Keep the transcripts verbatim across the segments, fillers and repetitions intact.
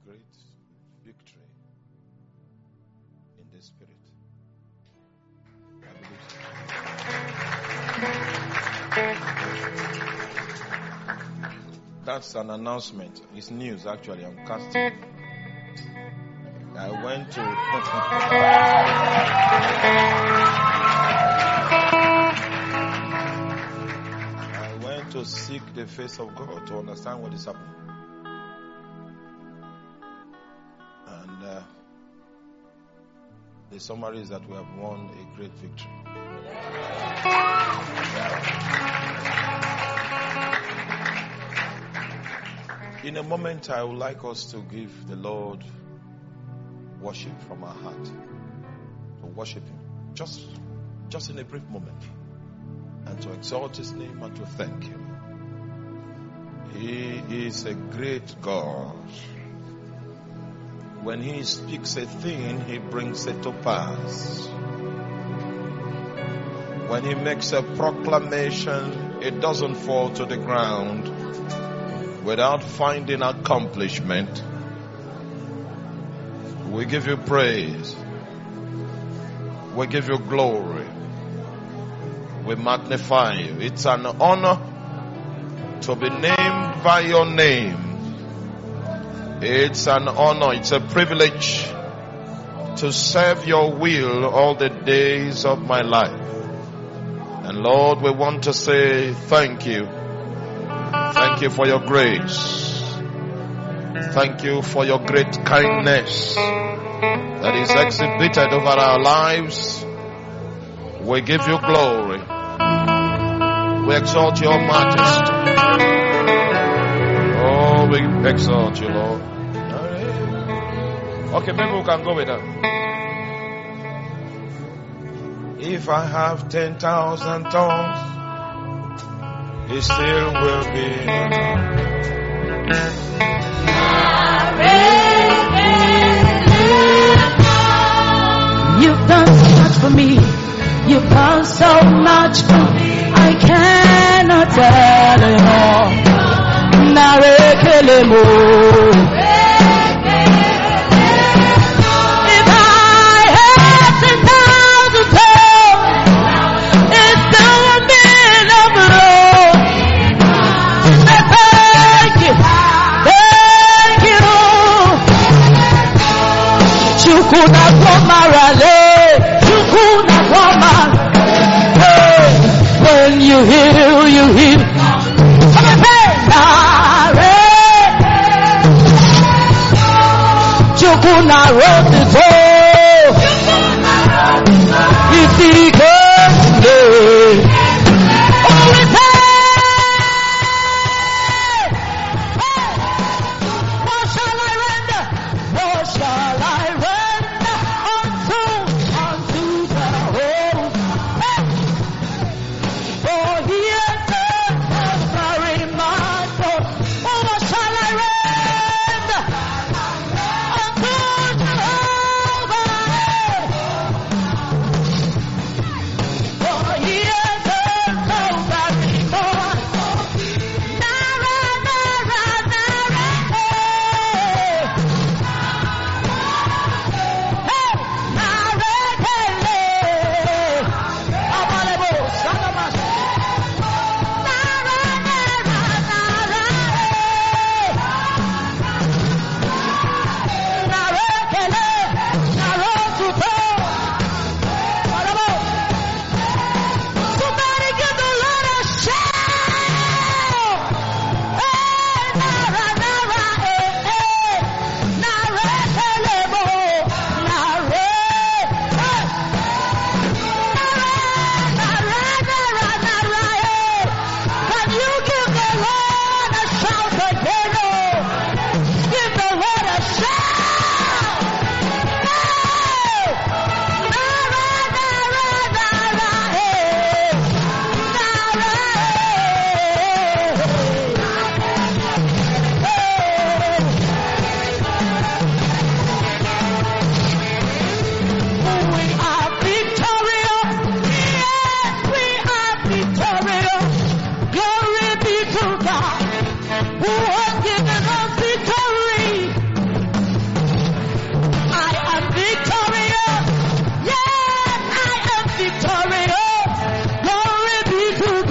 great victory in the spirit. I believe so. That's an announcement. It's news, actually. I'm casting. I went to... I went to seek the face of God to understand what is happening. And uh, the summary is that we have won a great victory. In a moment, I would like us to give the Lord worship from our heart. To worship Him. Just, just in a brief moment. And to exalt His name and to thank Him. He is a great God. When He speaks a thing, He brings it to pass. When He makes a proclamation, it doesn't fall to the ground without finding accomplishment. We give You praise. We give You glory. We magnify You. It's an honor to be named by Your name. It's an honor, it's a privilege to serve Your will all the days of my life. And Lord, we want to say thank You. Thank You for Your grace. Thank You for Your great kindness that is exhibited over our lives. We give You glory. We exalt Your majesty. Oh, we exalt You, Lord. Okay, maybe we can go with that. If I have ten thousand tongues, it still will be enough. You've done so much for me. You've done so much for me. I cannot tell it all. Narekelemo. If I had ten thousand tongues, it still would be enough, Lord. I thank You, thank You. Chukuna Pomarale, Chukuna Pomarale. When You heal, You heal. Come and say, Nare. Chukuna wrote the door. If He can lay. Oh, we say, hey, what shall I render? What shall I render unto, unto Jehovah? Hey. For He has done very much. Oh, what shall I render unto Jehovah?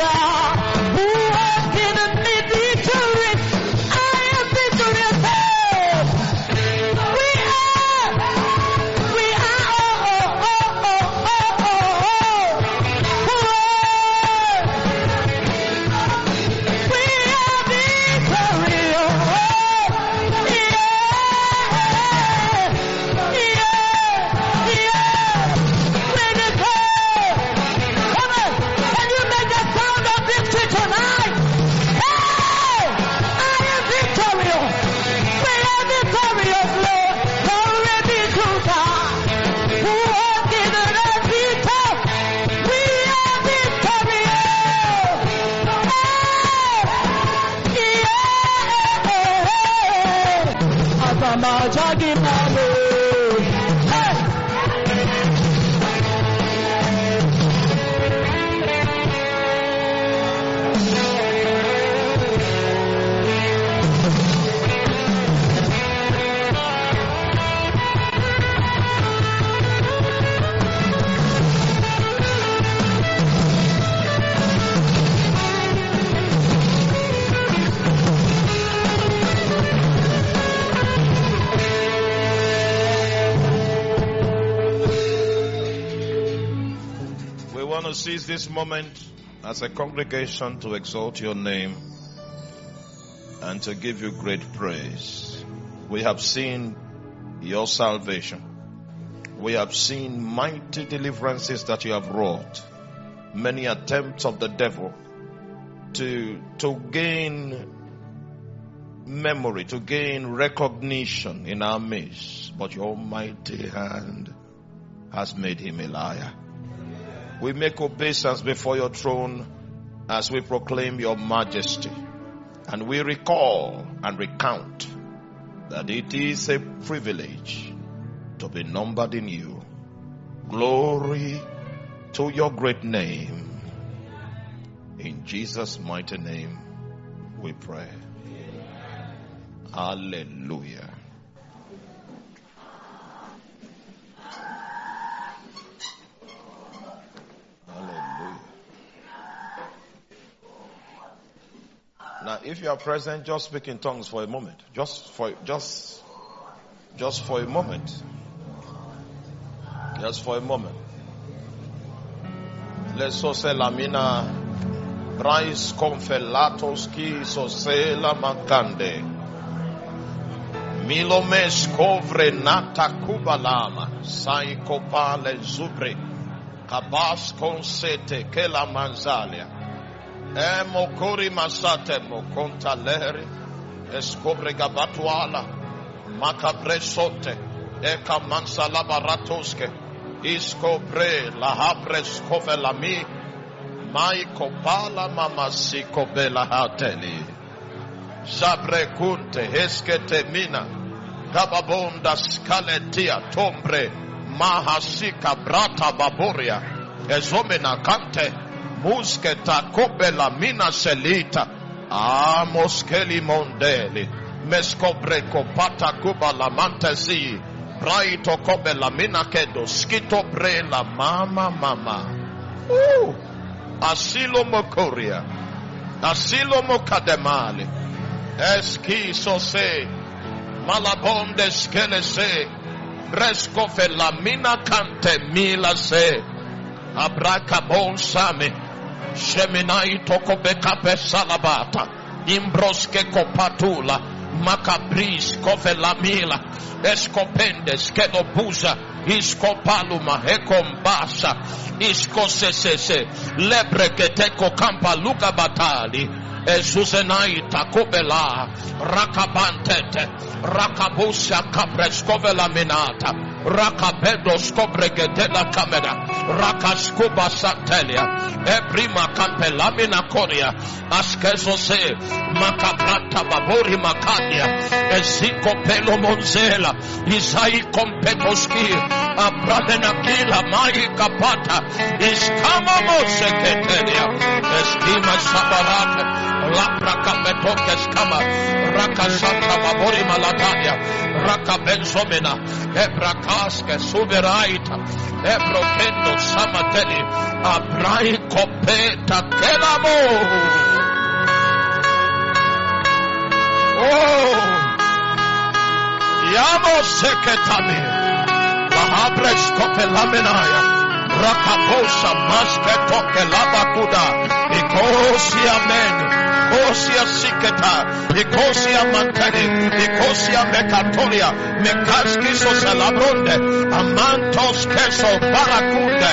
God who has given me victory. I am victorious. We are, we are, oh, oh, oh, oh, oh, oh, we are victorious. Seize this moment as a congregation to exalt your name and to give you great praise. We have seen your salvation. We have seen mighty deliverances that you have wrought. Many attempts of the devil to, to gain memory, to gain recognition in our midst. But your mighty hand has made him a liar. We make obeisance before your throne as we proclaim your majesty. And we recall and recount that it is a privilege to be numbered in you. Glory to your great name. In Jesus' mighty name we pray. Hallelujah. Now, if you are present, just speak in tongues for a moment. Just for just, just for a moment. Just for a moment. Let's so say lamina, brais confelatos ki so se la mancande. Milomes covre nata kubalama, sai copale zubre, cabas consete che la manzalia. Emo kori masate mo contaleri escobre gabatuala macapresote eka mansa labaratoske iscobre la habres covelami mai copala mamasiko bela hateli zabre kunte heskete mina gababonda skaletia tombre mahasika brata baboria ezomena kante musketa kobela mina selita a moskeli mondeli mescobre copata kubala mantesi braito kobela mina kedo skito brela mama mama uh asilo mokoria asilo mokademali eski sose malabonde skele se resco la mina kante mila se abraka bon same Sheminai toko bekape salabata imbroske kopatula makabris kofelamila escopendes kedobuza iskopaluma hekombasa iskosesese lebre keteko kampa luka batali ezuzenai takobela rakabantete rakabusa kapreskovela minata rakabedos kobregedela kamera rakaskuba satelia eprima kampelamina koria askezo se makabrata babori makania eziko pelo monzela isai kompetoski abradena kila mai kapata iskama moseketelia eskima sabarata lapra kapetoke skama rakasanta babori malatania rakabenzomena ebrakaske suberaita Ebrotendo samateli. Abrai kopeta kelamo. Oh. Yamo seketami. Lahabres kopelamenaya. Rakaposha masketo kelabakuda. Ikosia men. Ikosia siketa. Ikosia mantani. Ikosia mekatolia. Mekaski soselabronde. Amantos keso barakunde.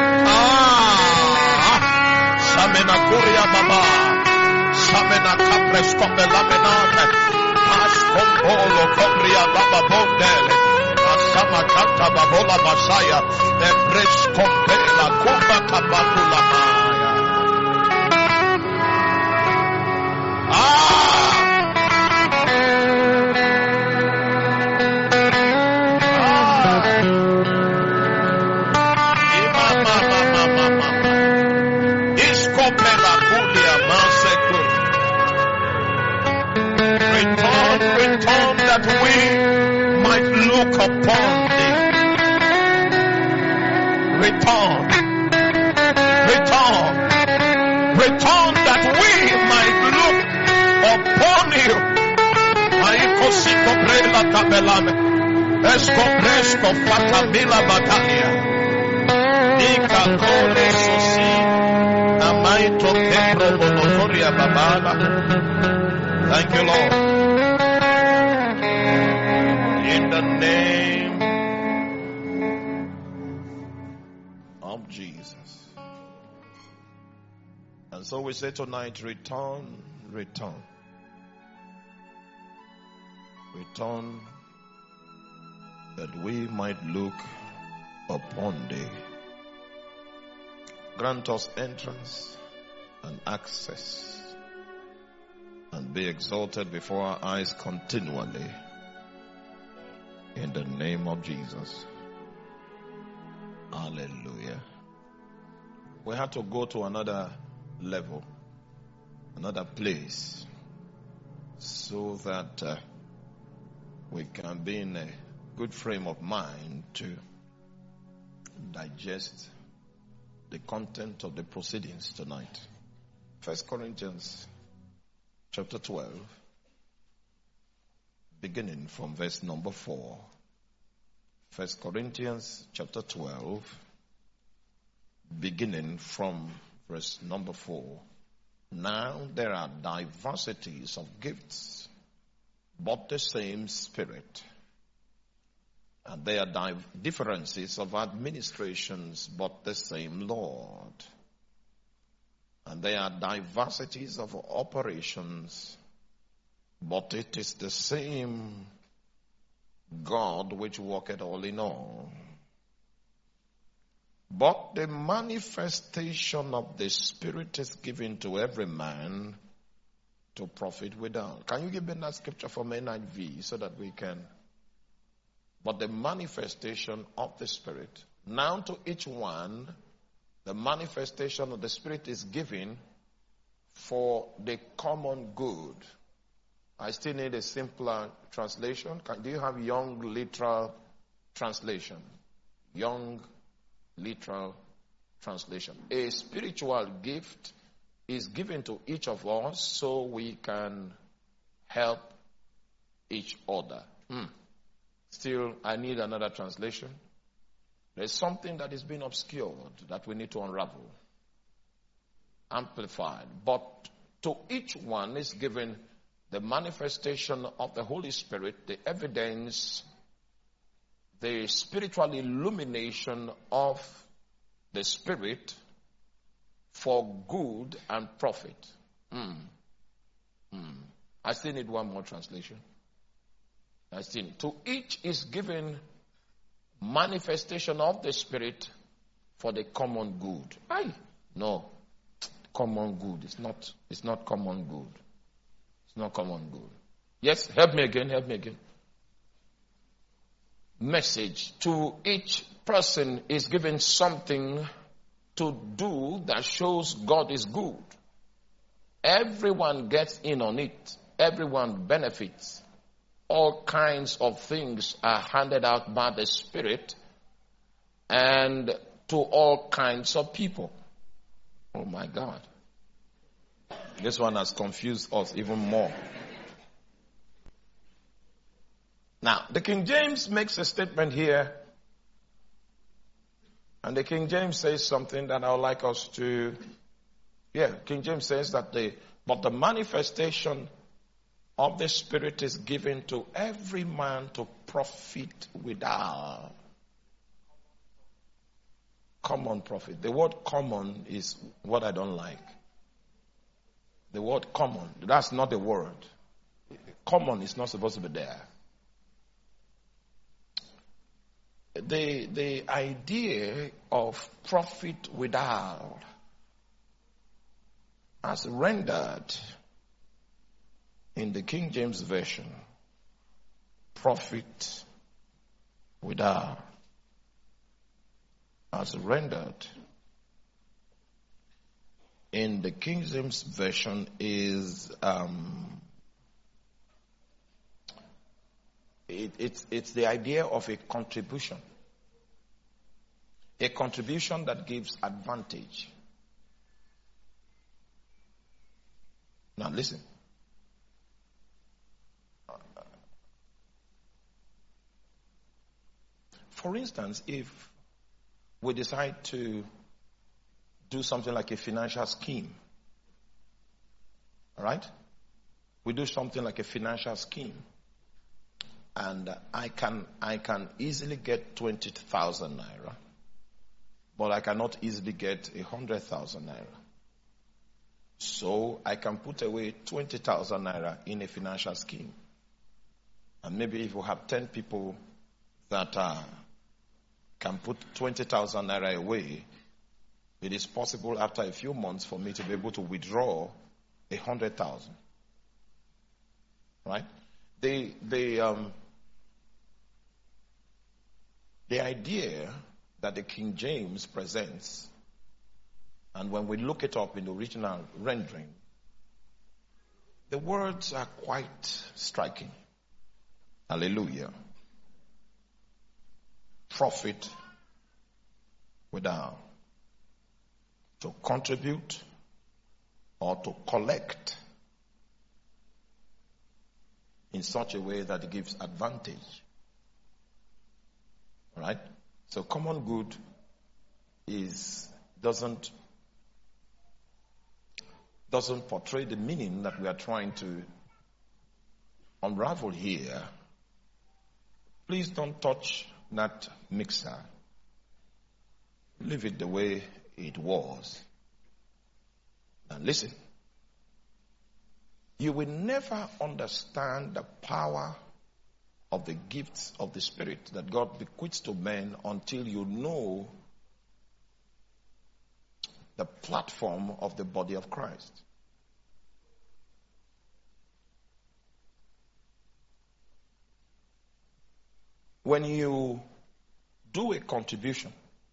Ah. Samena kuria baba. Samena kapres kopelamenate. Askompolo kopria baba bondele. Asama kata babola masaya. Ebres kompela kumba kabakula maya. Ah! Ah! Ima mama mama mama. Iskopela kulia masekur. Return, return that we might look upon thee. Return, return, return that we might look upon you. Aiko siko prela tabelame, esko presko fatamila batalia. Ika kore sosi, amaito kebro monotoria babala. Thank you, Lord. In the name of Jesus. And so we say tonight, return, return. Return that we might look upon thee. Grant us entrance and access and be exalted before our eyes continually. In the name of Jesus. Hallelujah. We had to go to another level, another place, so that uh, we can be in a good frame of mind to digest the content of the proceedings tonight. First Corinthians chapter twelve, beginning from verse number four. First Corinthians chapter twelve, beginning from verse number four. Now there are diversities of gifts, but the same Spirit. And there are div- differences of administrations, but the same Lord. And there are diversities of operations, but it is the same God which worketh all in all. But the manifestation of the Spirit is given to every man to profit without. Can you give me that scripture from N I V so that we can? But the manifestation of the Spirit. Now to each one, the manifestation of the Spirit is given for the common good. I still need a simpler translation. Can, do you have Young Literal Translation? Young Literal Translation. A spiritual gift is given to each of us so we can help each other. Hmm. Still, I need another translation. There's something that is being obscured that we need to unravel. Amplified. But to each one is given the manifestation of the Holy Spirit, the evidence, the spiritual illumination of the Spirit for good and profit. Mm. Mm. I still need one more translation. I still need. To each is given manifestation of the Spirit for the common good. Aye. No. Common good. It's not, it's not common good. It's not common good. Yes, help me again, help me again. Message. To each person is given something to do that shows God is good. Everyone gets in on it. Everyone benefits. All kinds of things are handed out by the Spirit and to all kinds of people. Oh my God. This one has confused us even more. Now, the King James makes a statement here, and the King James says something that I would like us to, yeah, King James says that the, but the manifestation of the Spirit is given to every man to profit withal. Common profit. The word common is what I don't like. The word common, that's not a word. Common is not supposed to be there. The, the idea of profit withal as rendered in the King James Version, profit withal as rendered in the King James Version is um, it, it's, it's the idea of a contribution. A contribution that gives advantage. Now listen. For instance, if we decide to do something like a financial scheme, all right? We do something like a financial scheme, and I can I can easily get twenty thousand naira, but I cannot easily get a hundred thousand naira. So I can put away twenty thousand naira in a financial scheme, and maybe if we have ten people that uh, can put twenty thousand naira away, it is possible after a few months for me to be able to withdraw a hundred thousand. Right? The the um the idea that the King James presents, and when we look it up in the original rendering, the words are quite striking. Hallelujah. Profit without. To contribute or to collect in such a way that it gives advantage. Right? So common good is doesn't doesn't portray the meaning that we are trying to unravel here. Please don't touch that mixer. Leave it the way it was. Now listen. You will never understand the power of the gifts of the Spirit that God bequeaths to men until you know the platform of the body of Christ. When you do a contribution,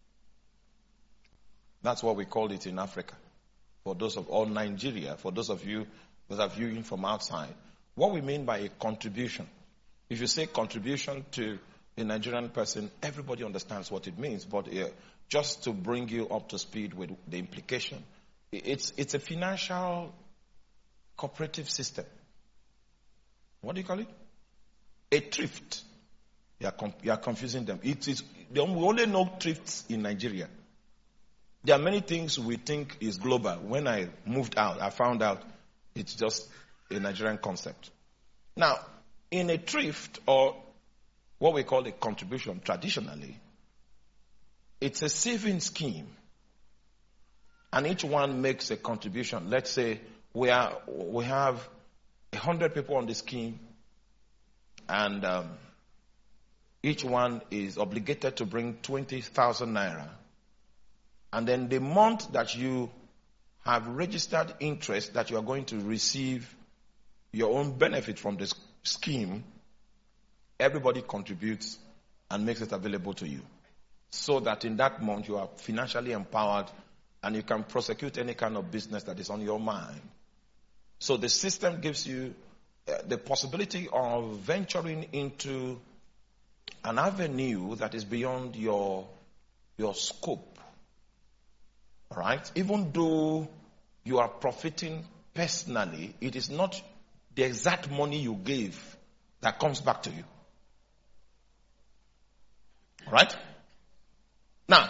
that's what we call it in Africa. For those of all Nigeria, for those of you that are viewing from outside, what we mean by a contribution. If you say contribution to a Nigerian person, everybody understands what it means. But uh, just to bring you up to speed with the implication, it's it's a financial cooperative system. What do you call it? A thrift. You are, com- you are confusing them. It is we only know thrifts in Nigeria. There are many things we think is global. When I moved out, I found out it's just a Nigerian concept. Now, in a thrift, or what we call a contribution traditionally, it's a saving scheme. And each one makes a contribution. Let's say we are we have a hundred people on the scheme, and um, each one is obligated to bring twenty thousand naira. And then the month that you have registered interest that you are going to receive your own benefit from this scheme, everybody contributes and makes it available to you. So that in that month you are financially empowered and you can prosecute any kind of business that is on your mind. So the system gives you uh, the possibility of venturing into an avenue that is beyond your your scope. Alright? Even though you are profiting personally, it is not the exact money you gave that comes back to you. Alright? Now,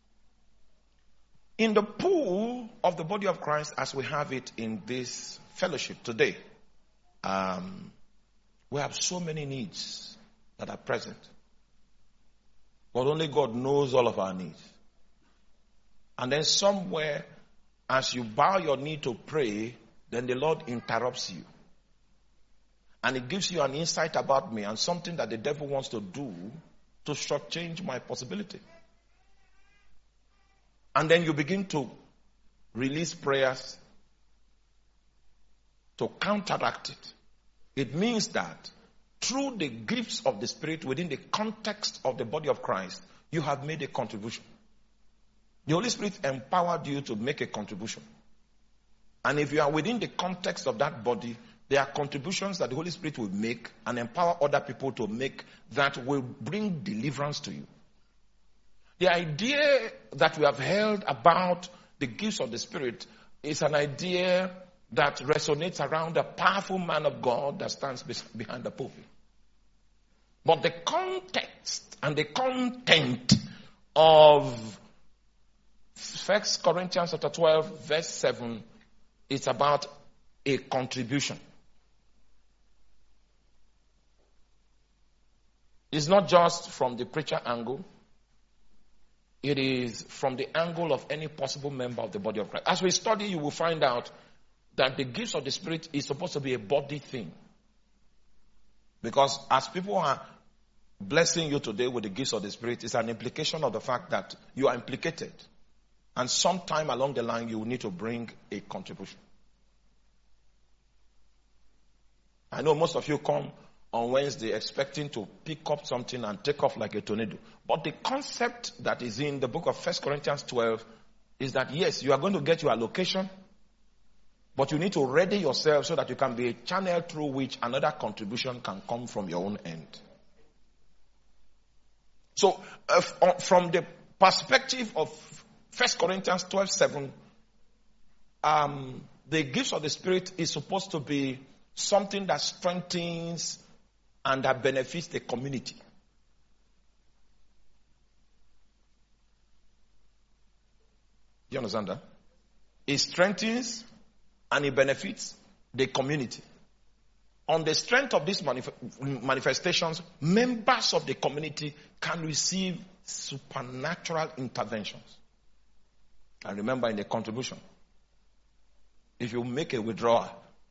in the pool of the body of Christ as we have it in this fellowship today, um, we have so many needs that are present. But only God knows all of our needs. And then somewhere, as you bow your knee to pray, then the Lord interrupts you. And it gives you an insight about me and something that the devil wants to do to shortchange my possibility. And then you begin to release prayers to counteract it. It means that through the gifts of the Spirit within the context of the body of Christ, you have made a contribution. The Holy Spirit empowered you to make a contribution. And if you are within the context of that body, there are contributions that the Holy Spirit will make and empower other people to make that will bring deliverance to you. The idea that we have held about the gifts of the Spirit is an idea that resonates around a powerful man of God that stands behind the pulpit. But the context and the content of First Corinthians chapter twelve verse seven is about a contribution. It's not just from the preacher angle. It is from the angle of any possible member of the body of Christ. As we study, you will find out that the gifts of the Spirit is supposed to be a body thing. Because as people are blessing you today with the gifts of the Spirit, it's an implication of the fact that you are implicated. And sometime along the line, you will need to bring a contribution. I know most of you come on Wednesday expecting to pick up something and take off like a tornado. But the concept that is in the book of First Corinthians twelve is that yes, you are going to get your allocation, but you need to ready yourself so that you can be a channel through which another contribution can come from your own end. So uh, from the perspective of First Corinthians twelve seven, um, the gifts of the Spirit is supposed to be something that strengthens and that benefits the community. You understand that? It strengthens and it benefits the community. On the strength of these manif- manifestations, members of the community can receive supernatural interventions. And remember, in the contribution, if you make a withdrawal,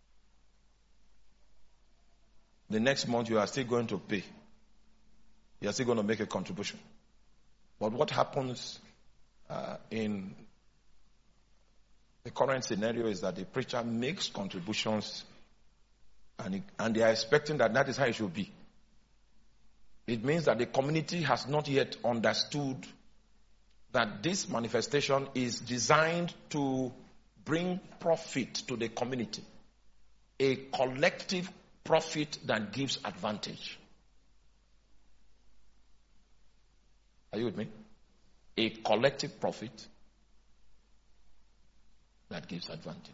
the next month you are still going to pay. You are still going to make a contribution. But what happens uh, in the current scenario is that the preacher makes contributions and, it, and they are expecting that that is how it should be. It means that the community has not yet understood that this manifestation is designed to bring profit to the community. A collective profit that gives advantage. Are you with me? A collective profit that gives advantage.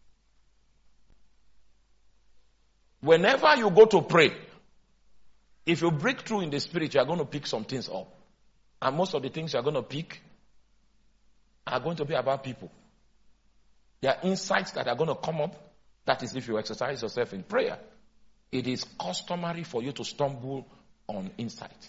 Whenever you go to pray, if you break through in the Spirit, you are going to pick some things up. And most of the things you are going to pick are going to be about people. There are insights that are going to come up. That is, if you exercise yourself in prayer. It is customary for you to stumble on insight.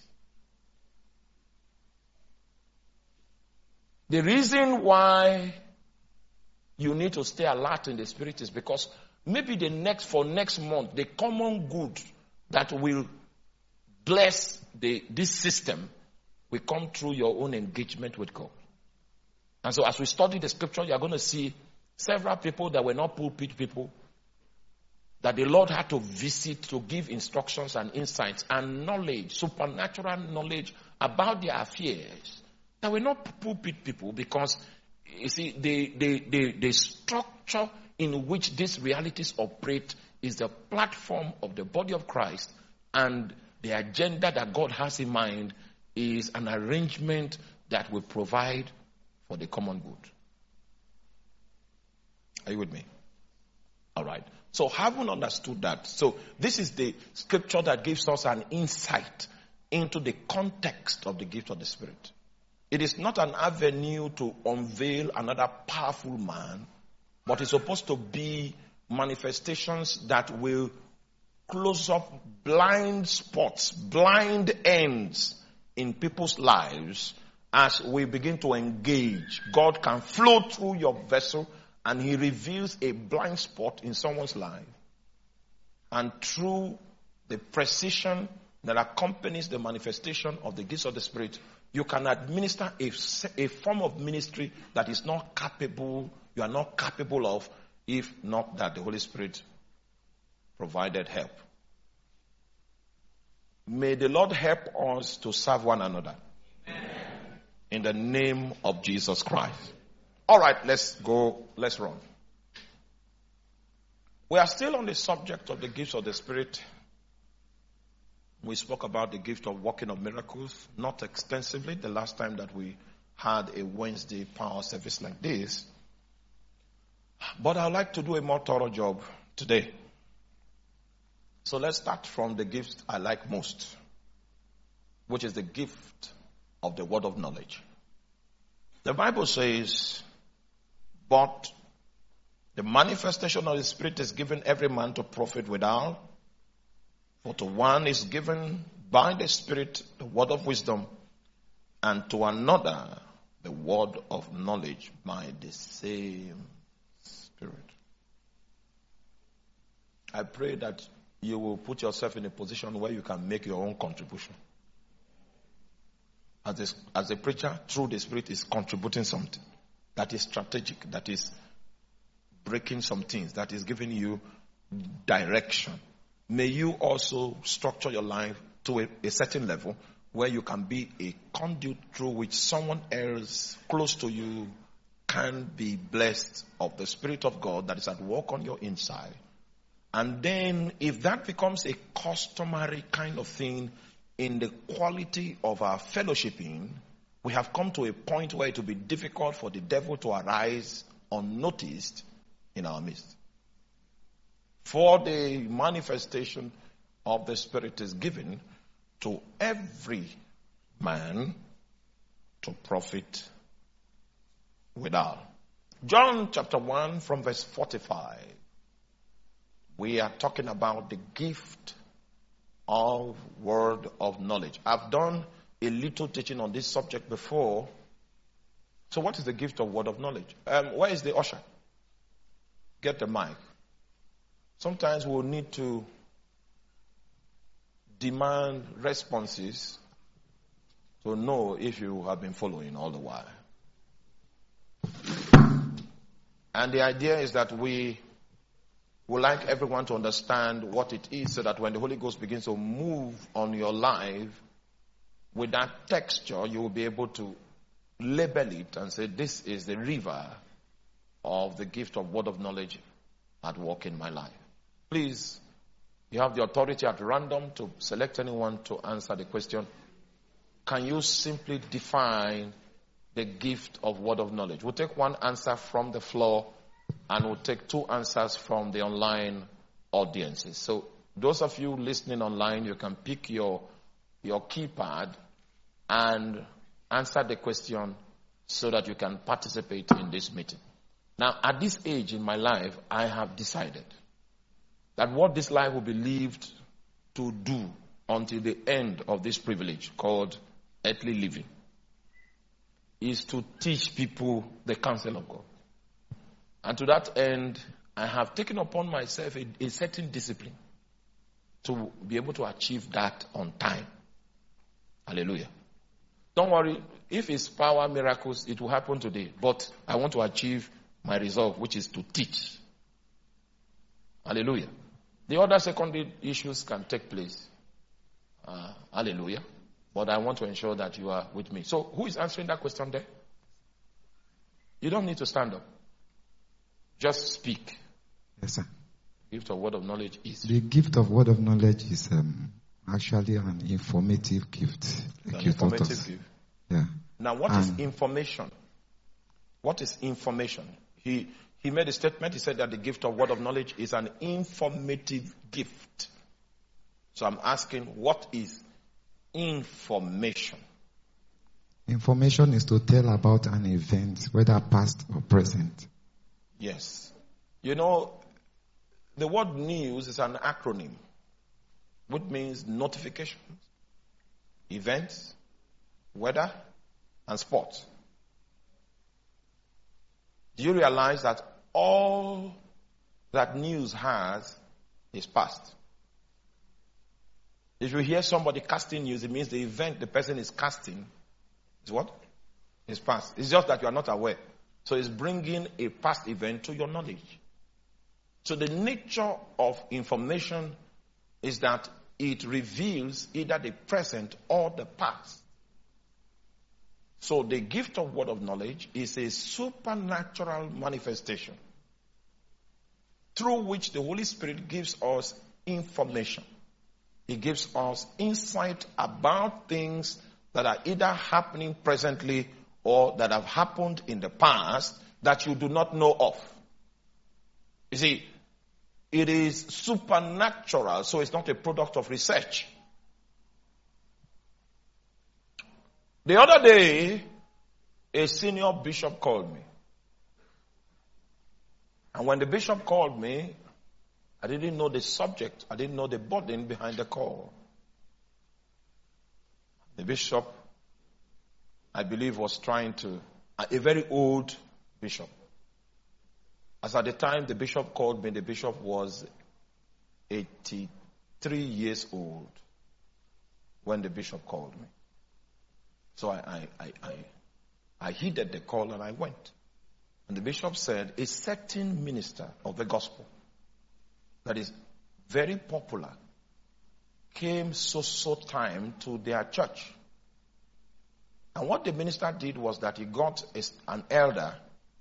The reason why you need to stay alert in the Spirit is because maybe the next, for next month, the common good that will bless the, this system will come through your own engagement with God. And so as we study the scripture, you are going to see several people that were not pulpit people, that the Lord had to visit to give instructions and insights and knowledge, supernatural knowledge about their affairs. That were not pulpit people because, you see, the, the, the, the structure in which these realities operate is the platform of the body of Christ, and the agenda that God has in mind is an arrangement that will provide for the common good. Are you with me? All right. So having understood that, so this is the scripture that gives us an insight into the context of the gift of the Spirit. It is not an avenue to unveil another powerful man, but it's supposed to be manifestations that will close up blind spots, blind ends in people's lives as we begin to engage. God can flow through your vessel and he reveals a blind spot in someone's life. And through the precision that accompanies the manifestation of the gifts of the Spirit, you can administer a, a form of ministry that is not capable, you are not capable of, if not that the Holy Spirit provided help. May the Lord help us to serve one another. Amen. In the name of Jesus Christ. All right, let's go, let's run. We are still on the subject of the gifts of the Spirit. We spoke about the gift of working of miracles, not extensively the last time that we had a Wednesday power service like this. But I'd like to do a more thorough job today. So let's start from the gift I like most, which is the gift of the word of knowledge. The Bible says, but the manifestation of the Spirit is given every man to profit withal. For to one is given by the Spirit the word of wisdom, and to another the word of knowledge by the same Spirit. I pray that you will put yourself in a position where you can make your own contribution. As a, as a preacher, through the Spirit is contributing something that is strategic, that is breaking some things, that is giving you direction. May you also structure your life to a, a certain level where you can be a conduit through which someone else close to you can be blessed of the Spirit of God that is at work on your inside. And then if that becomes a customary kind of thing in the quality of our fellowshipping, we have come to a point where it will be difficult for the devil to arise unnoticed in our midst. For the manifestation of the Spirit is given to every man to profit withal. John chapter one from verse forty-five. We are talking about the gift of word of knowledge. I've done a little teaching on this subject before. So what is the gift of word of knowledge? Um, where is the usher? Get the mic. Sometimes we'll need to demand responses to know if you have been following all the while. And the idea is that we would like everyone to understand what it is so that when the Holy Ghost begins to move on your life with that texture, you will be able to label it and say, this is the river of the gift of word of knowledge at work in my life. Please, you have the authority at random to select anyone to answer the question. Can you simply define the gift of word of knowledge? We'll take one answer from the floor and we'll take two answers from the online audiences. So those of you listening online, you can pick your, your keypad and answer the question so that you can participate in this meeting. Now, at this age in my life, I have decided that what this life will be lived to do until the end of this privilege called earthly living is to teach people the counsel of God. And to that end, I have taken upon myself a, a certain discipline to be able to achieve that on time. Hallelujah. Don't worry, if it's power miracles, it will happen today. But I want to achieve my resolve, which is to teach. Hallelujah. The other secondary issues can take place. Uh, hallelujah. But I want to ensure that you are with me. So who is answering that question there? You don't need to stand up. Just speak. Yes, sir. Gift of word of knowledge is. The gift of word of knowledge is um, actually an informative gift. An informative gift. Yeah. Now, what is And- information? What is information? He he made a statement. He said that the gift of word of knowledge is an informative gift. So I'm asking, what is information? Information is to tell about an event, whether past or present. Yes. You know, the word news is an acronym, which means notifications, events, weather, and sports. Do you realize that all that news has is past? If you hear somebody casting news, it means the event the person is casting is what? Is past. It's just that you are not aware. So it's bringing a past event to your knowledge. So the nature of information is that it reveals either the present or the past. So the gift of word of knowledge is a supernatural manifestation through which the Holy Spirit gives us information. He gives us insight about things that are either happening presently or that have happened in the past that you do not know of. You see, it is supernatural, so it's not a product of research. The other day, a senior bishop called me. And when the bishop called me, I didn't know the subject. I didn't know the burden behind the call. The bishop, I believe, was trying to, a very old bishop. As at the time the bishop called me, the bishop was eighty-three years old when the bishop called me. So I, I, I, I, I heeded the call and I went. And the bishop said, a certain minister of the gospel that is very popular came so so time to their church. And what the minister did was that he got a, an elder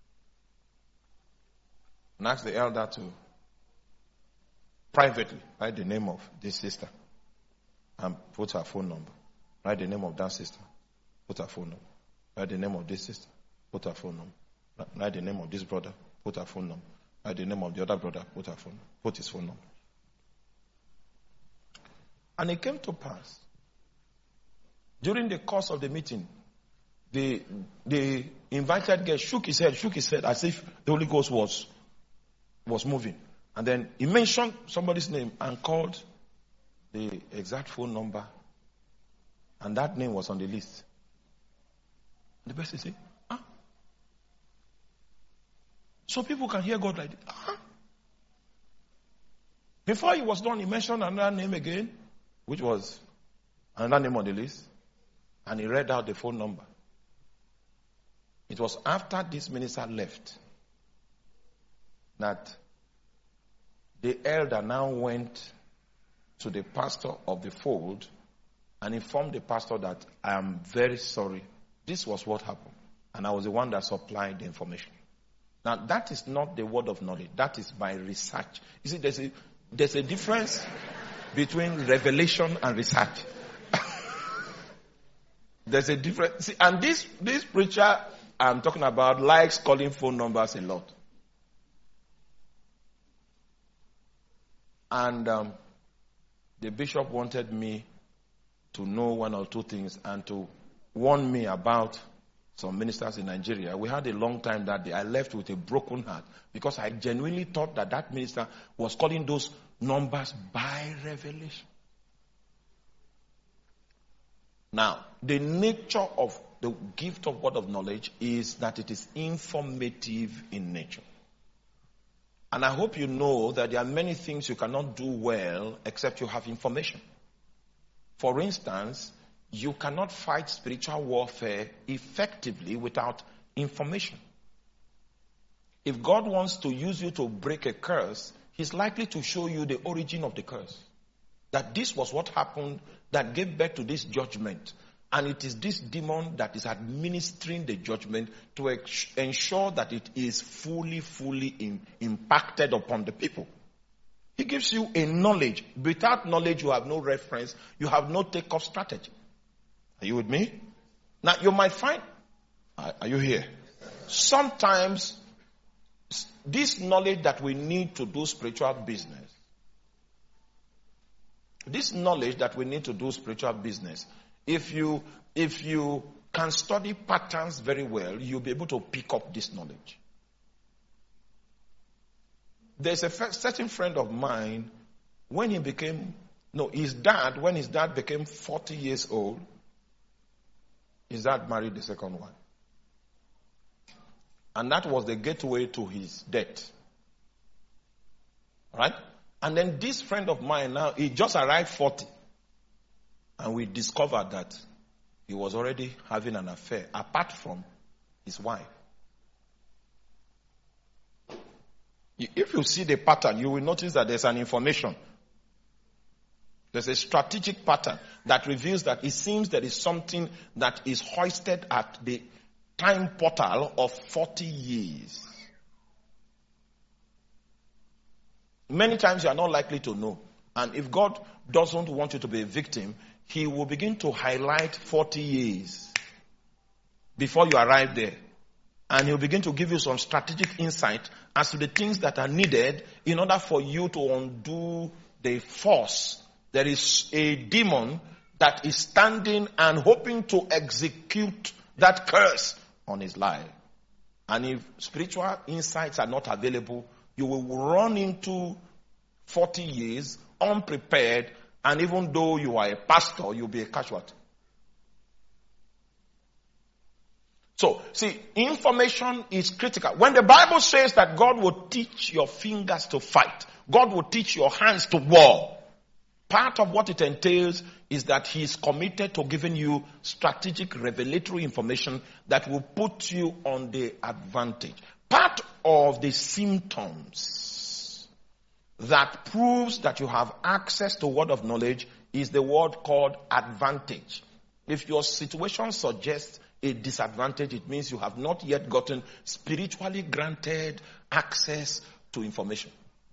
and asked the elder to privately write the name of this sister and put her phone number. Write the name of that sister, put her phone number. Write the name of this sister, put her phone number. Write the name of this brother, put her phone number. Write the name of the other brother, put her phone number. Put his phone number. And it came to pass. During the course of the meeting, the the invited guest shook his head, shook his head as if the Holy Ghost was was moving. And then he mentioned somebody's name and called the exact phone number. And that name was on the list. The person said, huh? So people can hear God like this. Huh? Before he was done, he mentioned another name again, which was another name on the list. And he read out the phone number. It was after this minister left that the elder now went to the pastor of the fold and informed the pastor that I am very sorry. This was what happened. And I was the one that supplied the information. Now, that is not the word of knowledge. That is by research. You see, there's a, there's a difference between revelation and research. There's a difference. See, and this, this preacher I'm talking about likes calling phone numbers a lot. And um, the bishop wanted me to know one or two things and to warn me about some ministers in Nigeria. We had a long time that day. I left with a broken heart because I genuinely thought that that minister was calling those numbers by revelation. Now, the nature of the gift of word of knowledge is that it is informative in nature. And I hope you know that there are many things you cannot do well except you have information. For instance, you cannot fight spiritual warfare effectively without information. If God wants to use you to break a curse, He's likely to show you the origin of the curse. That this was what happened that gave birth to this judgment. And it is this demon that is administering the judgment to ex- ensure that it is fully, fully in, impacted upon the people. He gives you a knowledge. Without knowledge, you have no reference. You have no take-off strategy. Are you with me? Now you might find, are you here? Sometimes this knowledge that we need to do spiritual business, this knowledge that we need to do spiritual business, if you, if you can study patterns very well, you'll be able to pick up this knowledge. There's a certain friend of mine, when he became, no, his dad, when his dad became forty years old, his dad married the second one. And that was the gateway to his death. Right? And then this friend of mine now, he just arrived forty. And we discovered that he was already having an affair, apart from his wife. If you see the pattern, you will notice that there's an information. There's a strategic pattern that reveals that it seems there is something that is hoisted at the time portal of forty years. Many times you are not likely to know. And if God doesn't want you to be a victim, He will begin to highlight forty years before you arrive there. And He'll begin to give you some strategic insight as to the things that are needed in order for you to undo the force. There is a demon that is standing and hoping to execute that curse on his life. And if spiritual insights are not available, you will run into forty years unprepared, and even though you are a pastor, you'll be a casualty. So, see, information is critical. When the Bible says that God will teach your fingers to fight, God will teach your hands to war, part of what it entails is that He is committed to giving you strategic revelatory information that will put you on the advantage. Part of the symptoms that proves that you have access to word of knowledge is the word called advantage. If your situation suggests a disadvantage, it means you have not yet gotten spiritually granted access to information.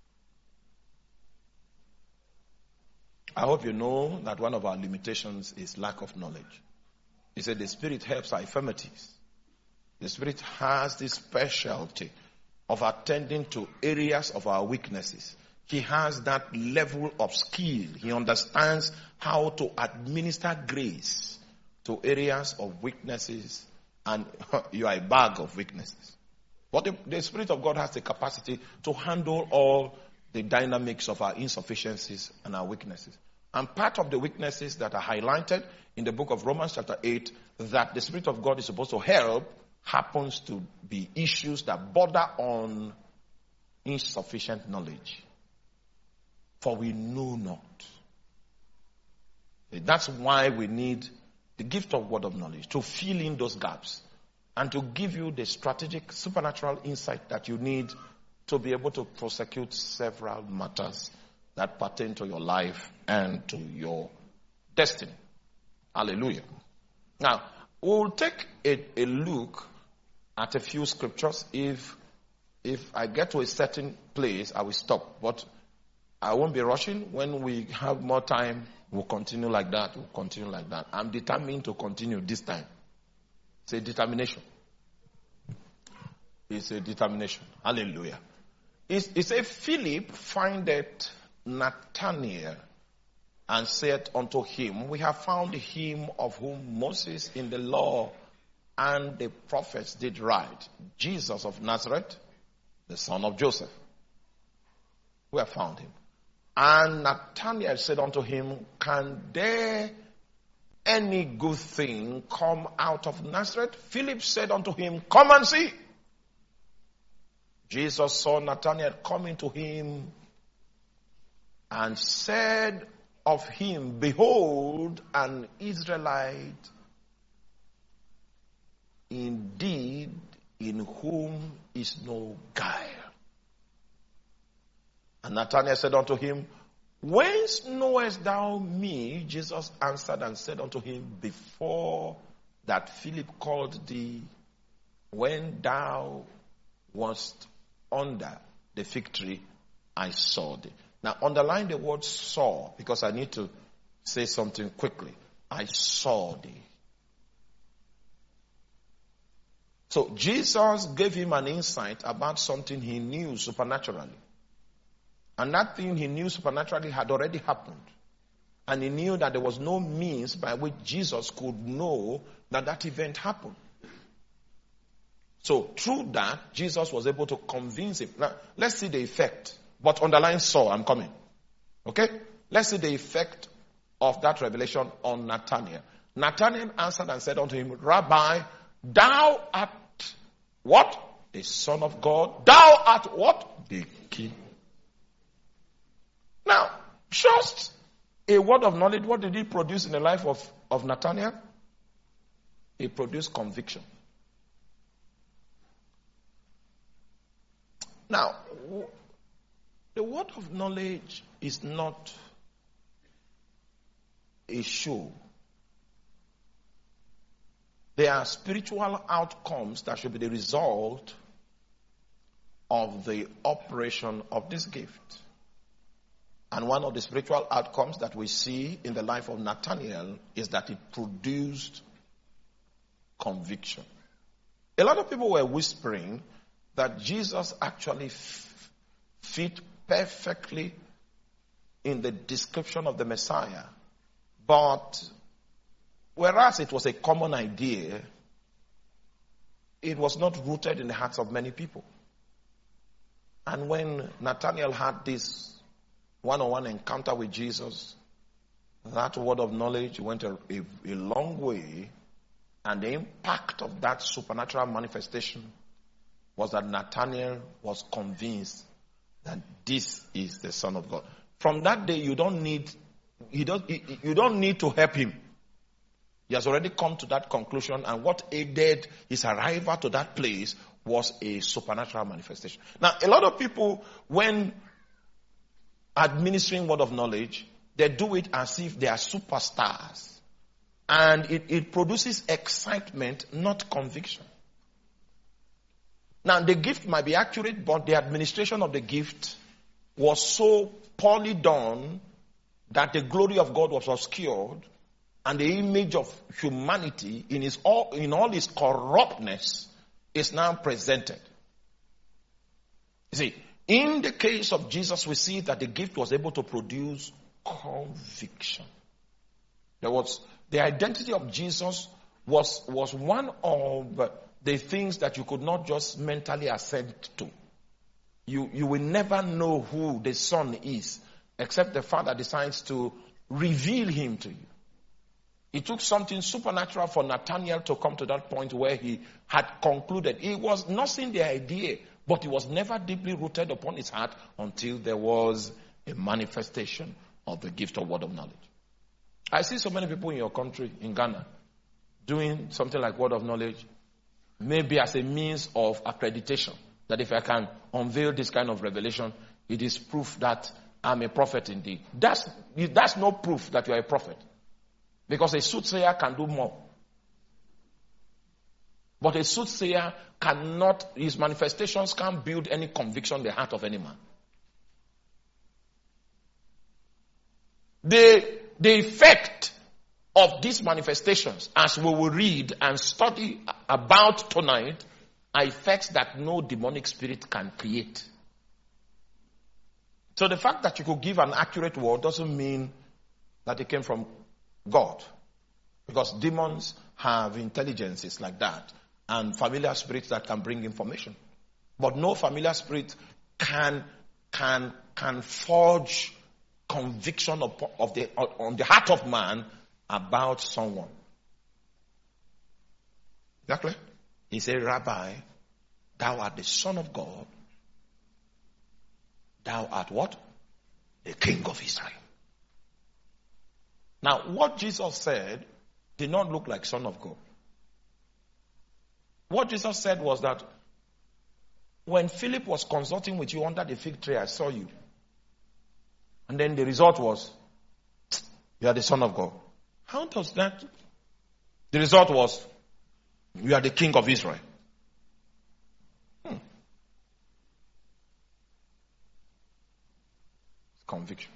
I hope you know that one of our limitations is lack of knowledge. He said the Spirit helps our infirmities. The Spirit has this specialty of attending to areas of our weaknesses. He has that level of skill. He understands how to administer grace to areas of weaknesses, and you are a bag of weaknesses. But the, the Spirit of God has the capacity to handle all the dynamics of our insufficiencies and our weaknesses. And part of the weaknesses that are highlighted in the book of Romans chapter eight, that the Spirit of God is supposed to help, happens to be issues that border on insufficient knowledge. For we know not. That's why we need the gift of word of knowledge to fill in those gaps and to give you the strategic supernatural insight that you need to be able to prosecute several matters that pertain to your life and to your destiny. Hallelujah. Now, we'll take a, a look at a few scriptures. If if I get to a certain place, I will stop. But I won't be rushing. When we have more time, we'll continue like that. We'll continue like that. I'm determined to continue this time. It's a determination. It's a determination. Hallelujah. It's, it's a Philip findeth Nathanael and said unto him, we have found him of whom Moses in the law and the prophets did write, Jesus of Nazareth, the son of Joseph. We have found him. And Nathanael said unto him, can there any good thing come out of Nazareth? Philip said unto him, come and see. Jesus saw Nathanael coming to him and said of him, behold, an Israelite indeed, in whom is no guile. And Nathanael said unto him, whence knowest thou me? Jesus answered and said unto him, before that Philip called thee, when thou wast under the fig tree, I saw thee. Now underline the word saw, because I need to say something quickly. I saw thee. So Jesus gave him an insight about something he knew supernaturally. And that thing he knew supernaturally had already happened. And he knew that there was no means by which Jesus could know that that event happened. So through that, Jesus was able to convince him. Now, let's see the effect. But underline so, I'm coming. Okay? Let's see the effect of that revelation on Nathanael. Nathanael answered and said unto him, Rabbi, thou art what? The Son of God. Thou art what? The King. Now, just a word of knowledge, what did he produce in the life of, of Nathanael? He produced conviction. Now, the word of knowledge is not a show. There are spiritual outcomes that should be the result of the operation of this gift. And one of the spiritual outcomes that we see in the life of Nathanael is that it produced conviction. A lot of people were whispering that Jesus actually f- fit perfectly in the description of the Messiah. But whereas it was a common idea, it was not rooted in the hearts of many people. And when Nathanael had this one-on-one encounter with Jesus, that word of knowledge went a, a, a long way, and the impact of that supernatural manifestation was that Nathanael was convinced that this is the Son of God. From that day, you don't need, you don't, you don't need to help him. He has already come to that conclusion, and what aided his arrival to that place was a supernatural manifestation. Now, a lot of people, when administering word of knowledge, they do it as if they are superstars. And it, it produces excitement, not conviction. Now, the gift might be accurate, but the administration of the gift was so poorly done that the glory of God was obscured, and the image of humanity in its all, in all its corruptness is now presented. You see, in the case of Jesus, we see that the gift was able to produce conviction. There was the identity of Jesus was, was one of the things that you could not just mentally assent to. You, you will never know who the Son is except the Father decides to reveal him to you. It took something supernatural for Nathanael to come to that point where he had concluded. He was nursing the idea, but it was never deeply rooted upon his heart until there was a manifestation of the gift of word of knowledge. I see so many people in your country, in Ghana, doing something like word of knowledge, maybe as a means of accreditation, that if I can unveil this kind of revelation, it is proof that I'm a prophet indeed. That's, that's no proof that you are a prophet. Because a soothsayer can do more. But a soothsayer cannot, his manifestations can't build any conviction in the heart of any man. The, the effect of these manifestations, as we will read and study about tonight, are effects that no demonic spirit can create. So the fact that you could give an accurate word doesn't mean that it came from God. Because demons have intelligences like that and familiar spirits that can bring information. But no familiar spirit can, can, can forge conviction of, of the, on the heart of man about someone. Exactly. He said, Rabbi, thou art the Son of God. Thou art what? The King of Israel. Now, what Jesus said did not look like Son of God. What Jesus said was that when Philip was consulting with you under the fig tree, I saw you. And then the result was, you are the Son of God. How does that? The result was, you are the King of Israel. Hmm. Conviction.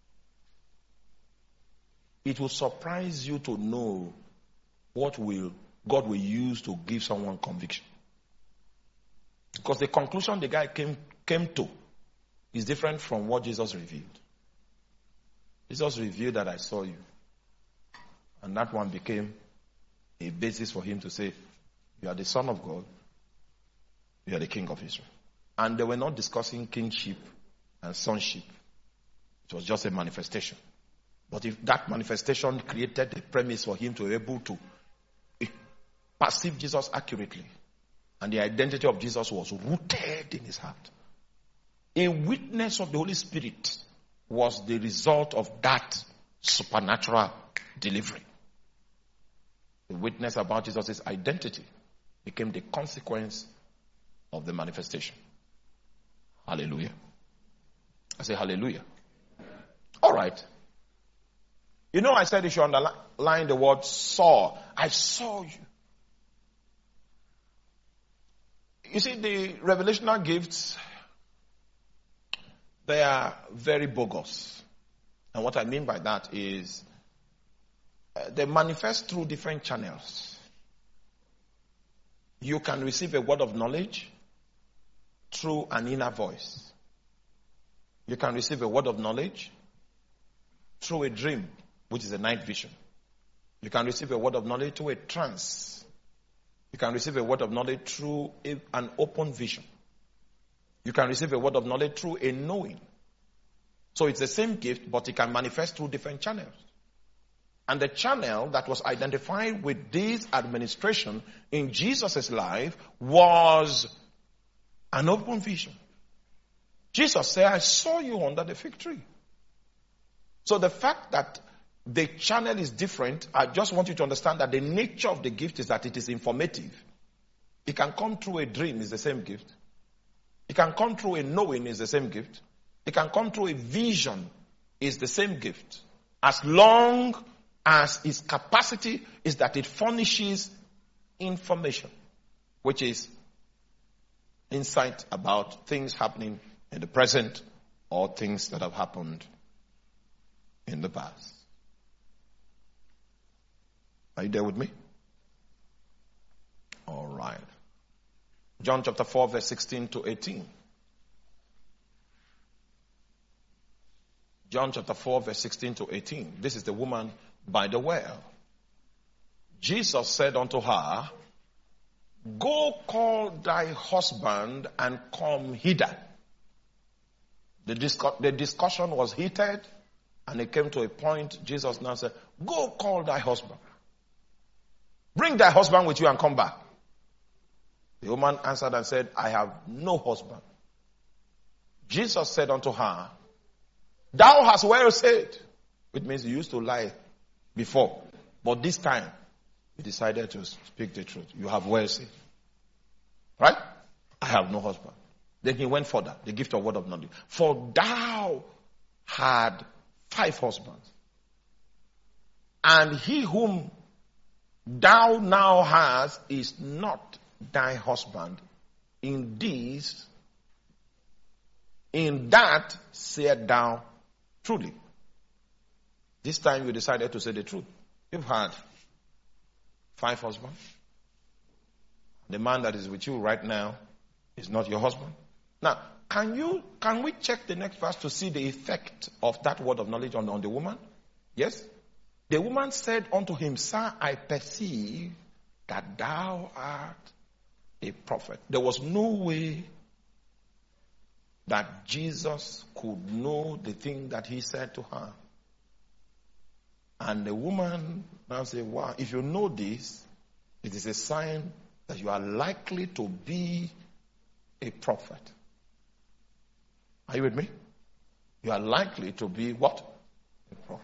It will surprise you to know what will God will use to give someone conviction. Because the conclusion the guy came, came to is different from what Jesus revealed. Jesus revealed that I saw you. And that one became a basis for him to say, you are the Son of God. You are the King of Israel. And they were not discussing kingship and sonship. It was just a manifestation. But if that manifestation created the premise for him to be able to perceive Jesus accurately, and the identity of Jesus was rooted in his heart, a witness of the Holy Spirit was the result of that supernatural delivery. The witness about Jesus' identity became the consequence of the manifestation. Hallelujah. I say hallelujah. All right. You know, I said you should underline the word saw. I saw you. You see, the revelational gifts, they are very bogus. And what I mean by that is uh, they manifest through different channels. You can receive a word of knowledge through an inner voice. You can receive a word of knowledge through a dream, which is a night vision. You can receive a word of knowledge through a trance. You can receive a word of knowledge through a, an open vision. You can receive a word of knowledge through a knowing. So it's the same gift, but it can manifest through different channels. And the channel that was identified with this administration in Jesus' life was an open vision. Jesus said, I saw you under the fig tree. So the fact that the channel is different, I just want you to understand that the nature of the gift is that it is informative. It can come through a dream, it's the same gift. It can come through a knowing, it's the same gift. It can come through a vision, it's the same gift. As long as its capacity is that it furnishes information, which is insight about things happening in the present or things that have happened in the past. Are you there with me? All right. John chapter four, verse sixteen to eighteen. John chapter four, verse sixteen to eighteen. This is the woman by the well. Jesus said unto her, go call thy husband and come hither. The, discuss- the discussion was heated, and it came to a point. Jesus now said, go call thy husband. Bring thy husband with you and come back. The woman answered and said, I have no husband. Jesus said unto her, thou hast well said. Which means you used to lie before. But this time, you decided to speak the truth. You have well said. Right? I have no husband. Then he went further. The gift of word of knowledge. For thou had five husbands. And he whom thou now hast is not thy husband. In this, in that said thou truly. This time you decided to say the truth. You've had five husbands. The man that is with you right now is not your husband. Now, can you, can we check the next verse to see the effect of that word of knowledge on, on the woman? Yes? The woman said unto him, Sir, I perceive that thou art a prophet. There was no way that Jesus could know the thing that he said to her. And the woman now said, wow, if you know this, it is a sign that you are likely to be a prophet. Are you with me? You are likely to be what? A prophet.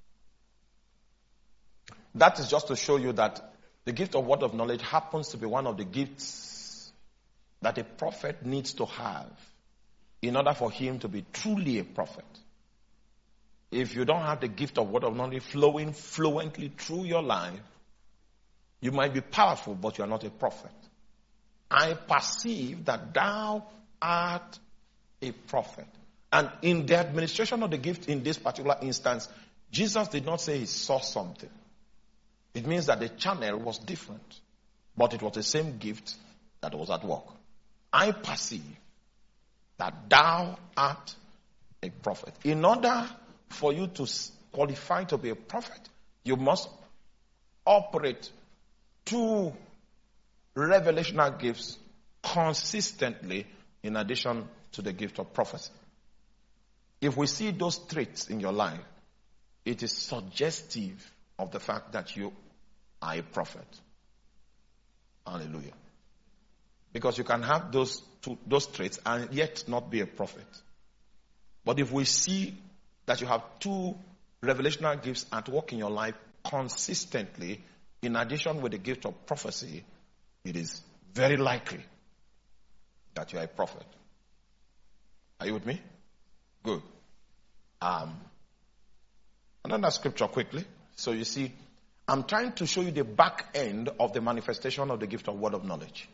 That is just to show you that the gift of word of knowledge happens to be one of the gifts that a prophet needs to have in order for him to be truly a prophet. If you don't have the gift of word of knowledge flowing fluently through your life, you might be powerful, but you are not a prophet. I perceive that thou art a prophet. And in the administration of the gift in this particular instance, Jesus did not say he saw something. It means that the channel was different. but it was the same gift that was at work. I perceive that thou art a prophet. In order for you to qualify to be a prophet, you must operate two revelational gifts consistently in addition to the gift of prophecy. If we see those traits in your life, it is suggestive of the fact that you are a prophet. Hallelujah. Because you can have those two, those traits and yet not be a prophet. But if we see that you have two revelational gifts at work in your life consistently, in addition with the gift of prophecy, it is very likely that you are a prophet. Are you with me? Good. Um, another scripture quickly. So you see, I'm trying to show you the back end of the manifestation of the gift of word of knowledge.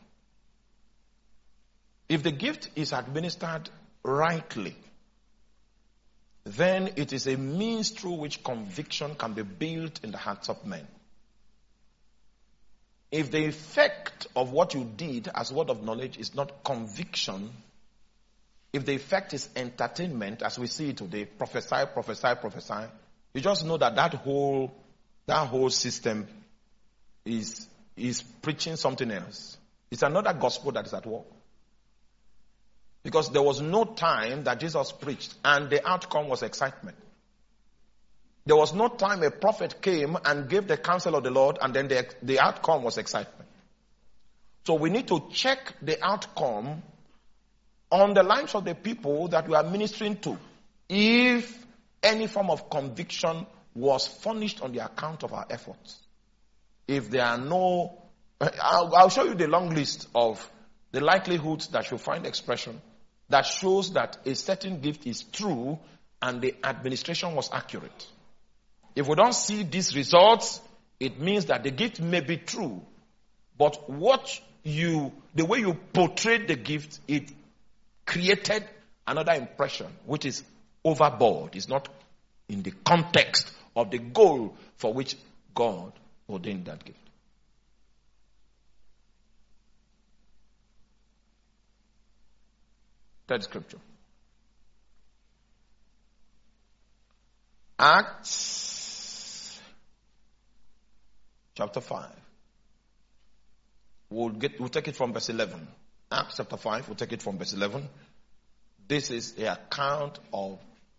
If the gift is administered rightly, then it is a means through which conviction can be built in the hearts of men. If the effect of what you did as word of knowledge is not conviction, if the effect is entertainment, as we see today, prophesy, prophesy, prophesy, you just know that that whole, that whole system is, is preaching something else. It's another gospel that is at work. Because there was no time that Jesus preached and the outcome was excitement. There was no time a prophet came and gave the counsel of the Lord and then the, the outcome was excitement. So we need to check the outcome on the lives of the people that we are ministering to. If any form of conviction was furnished on the account of our efforts. If there are no, I'll, I'll show you the long list of the likelihoods that should find expression that shows that a certain gift is true and the administration was accurate. If we don't see these results, it means that the gift may be true, but what you, the way you portrayed the gift, it created another impression, which is overboard. It's not in the context of the goal for which God ordained that gift. Third scripture. Acts chapter five. We'll get we'll take it from verse eleven. Acts chapter five, we'll take it from verse eleven. This is the account of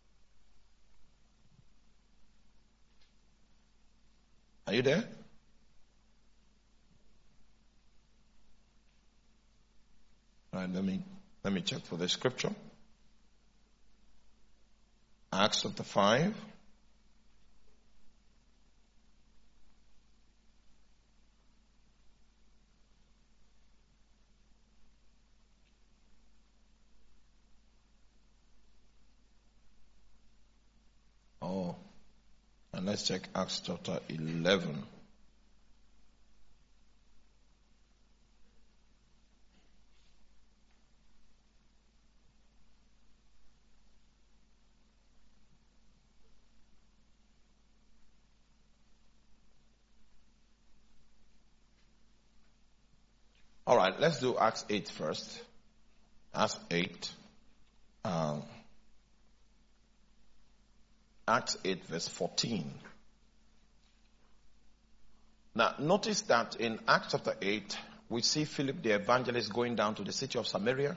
Are you there? All right, let me let me check for the scripture. Acts chapter five. Oh, and let's check Acts chapter eleven. All right, let's do Acts eight first. Acts eight. Um, Acts eight verse fourteen. Now, notice that in Acts chapter eight, we see Philip the evangelist going down to the city of Samaria.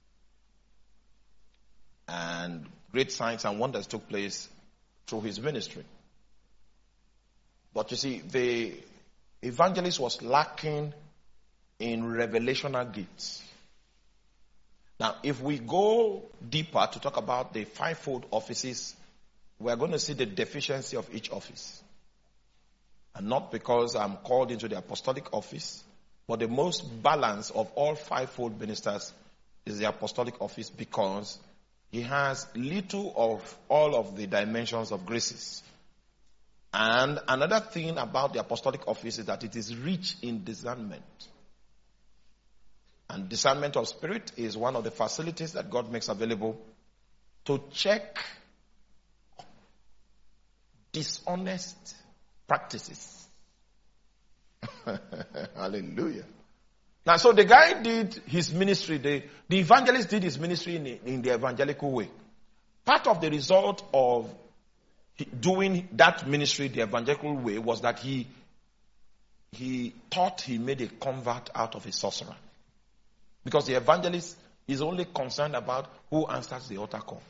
And great signs and wonders took place through his ministry. But you see, the evangelist was lacking in revelational gifts. Now, if we go deeper to talk about the fivefold offices, we're going to see the deficiency of each office. And not because I'm called into the apostolic office, but the most balanced of all fivefold ministers is the apostolic office because he has little of all of the dimensions of graces. And another thing about the apostolic office is that it is rich in discernment. And discernment of spirit is one of the facilities that God makes available to check dishonest practices. Hallelujah. Now, so the guy did his ministry, the, the evangelist did his ministry in, in the evangelical way. Part of the result of doing that ministry the evangelical way was that he, he thought he made a convert out of a sorcerer. Because the evangelist is only concerned about who answers the altar call.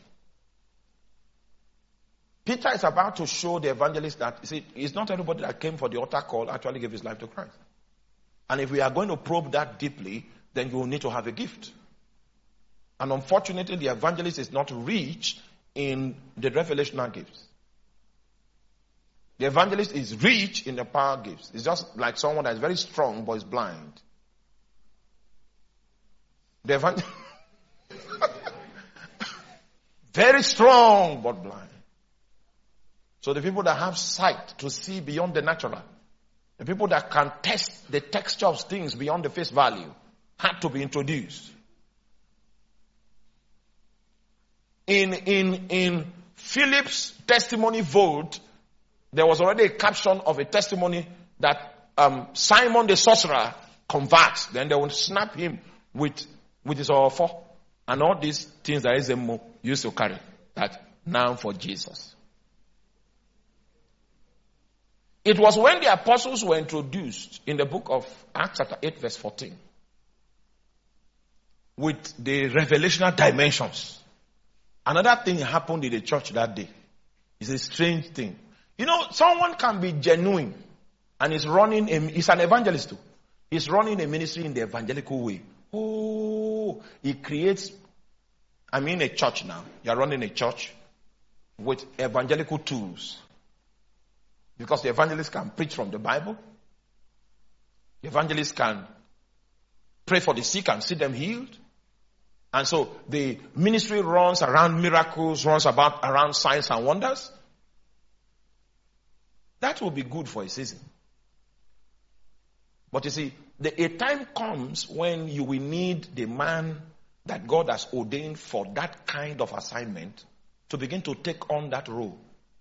Peter is about to show the evangelist that, see, it's not everybody that came for the altar call actually gave his life to Christ. And if we are going to probe that deeply, then you will need to have a gift. And unfortunately, the evangelist is not rich in the revelational gifts. The evangelist is rich in the power gifts. It's just like someone that is very strong but is blind. The evangelist very strong but blind. So the people that have sight to see beyond the natural, the people that can test the texture of things beyond the face value, had to be introduced. In, in, in Philip's testimony vote, there was already a caption of a testimony that um, Simon the sorcerer converts. Then they will snap him with, with his offer and all these things that Ezemo used to carry. That now for Jesus. It was when the apostles were introduced in the book of Acts chapter eight verse fourteen with the revelational dimensions. Another thing happened in the church that day. It's a strange thing. You know, someone can be genuine and is running, a, he's an evangelist too. He's running a ministry in the evangelical way. Oh, he creates, I mean a church now. You're running a church with evangelical tools. Because the evangelist can preach from the Bible. The evangelist can pray for the sick and see them healed. And so the ministry runs around miracles, runs about around signs and wonders. That will be good for a season. But you see, the, a time comes when you will need the man that God has ordained for that kind of assignment to begin to take on that role.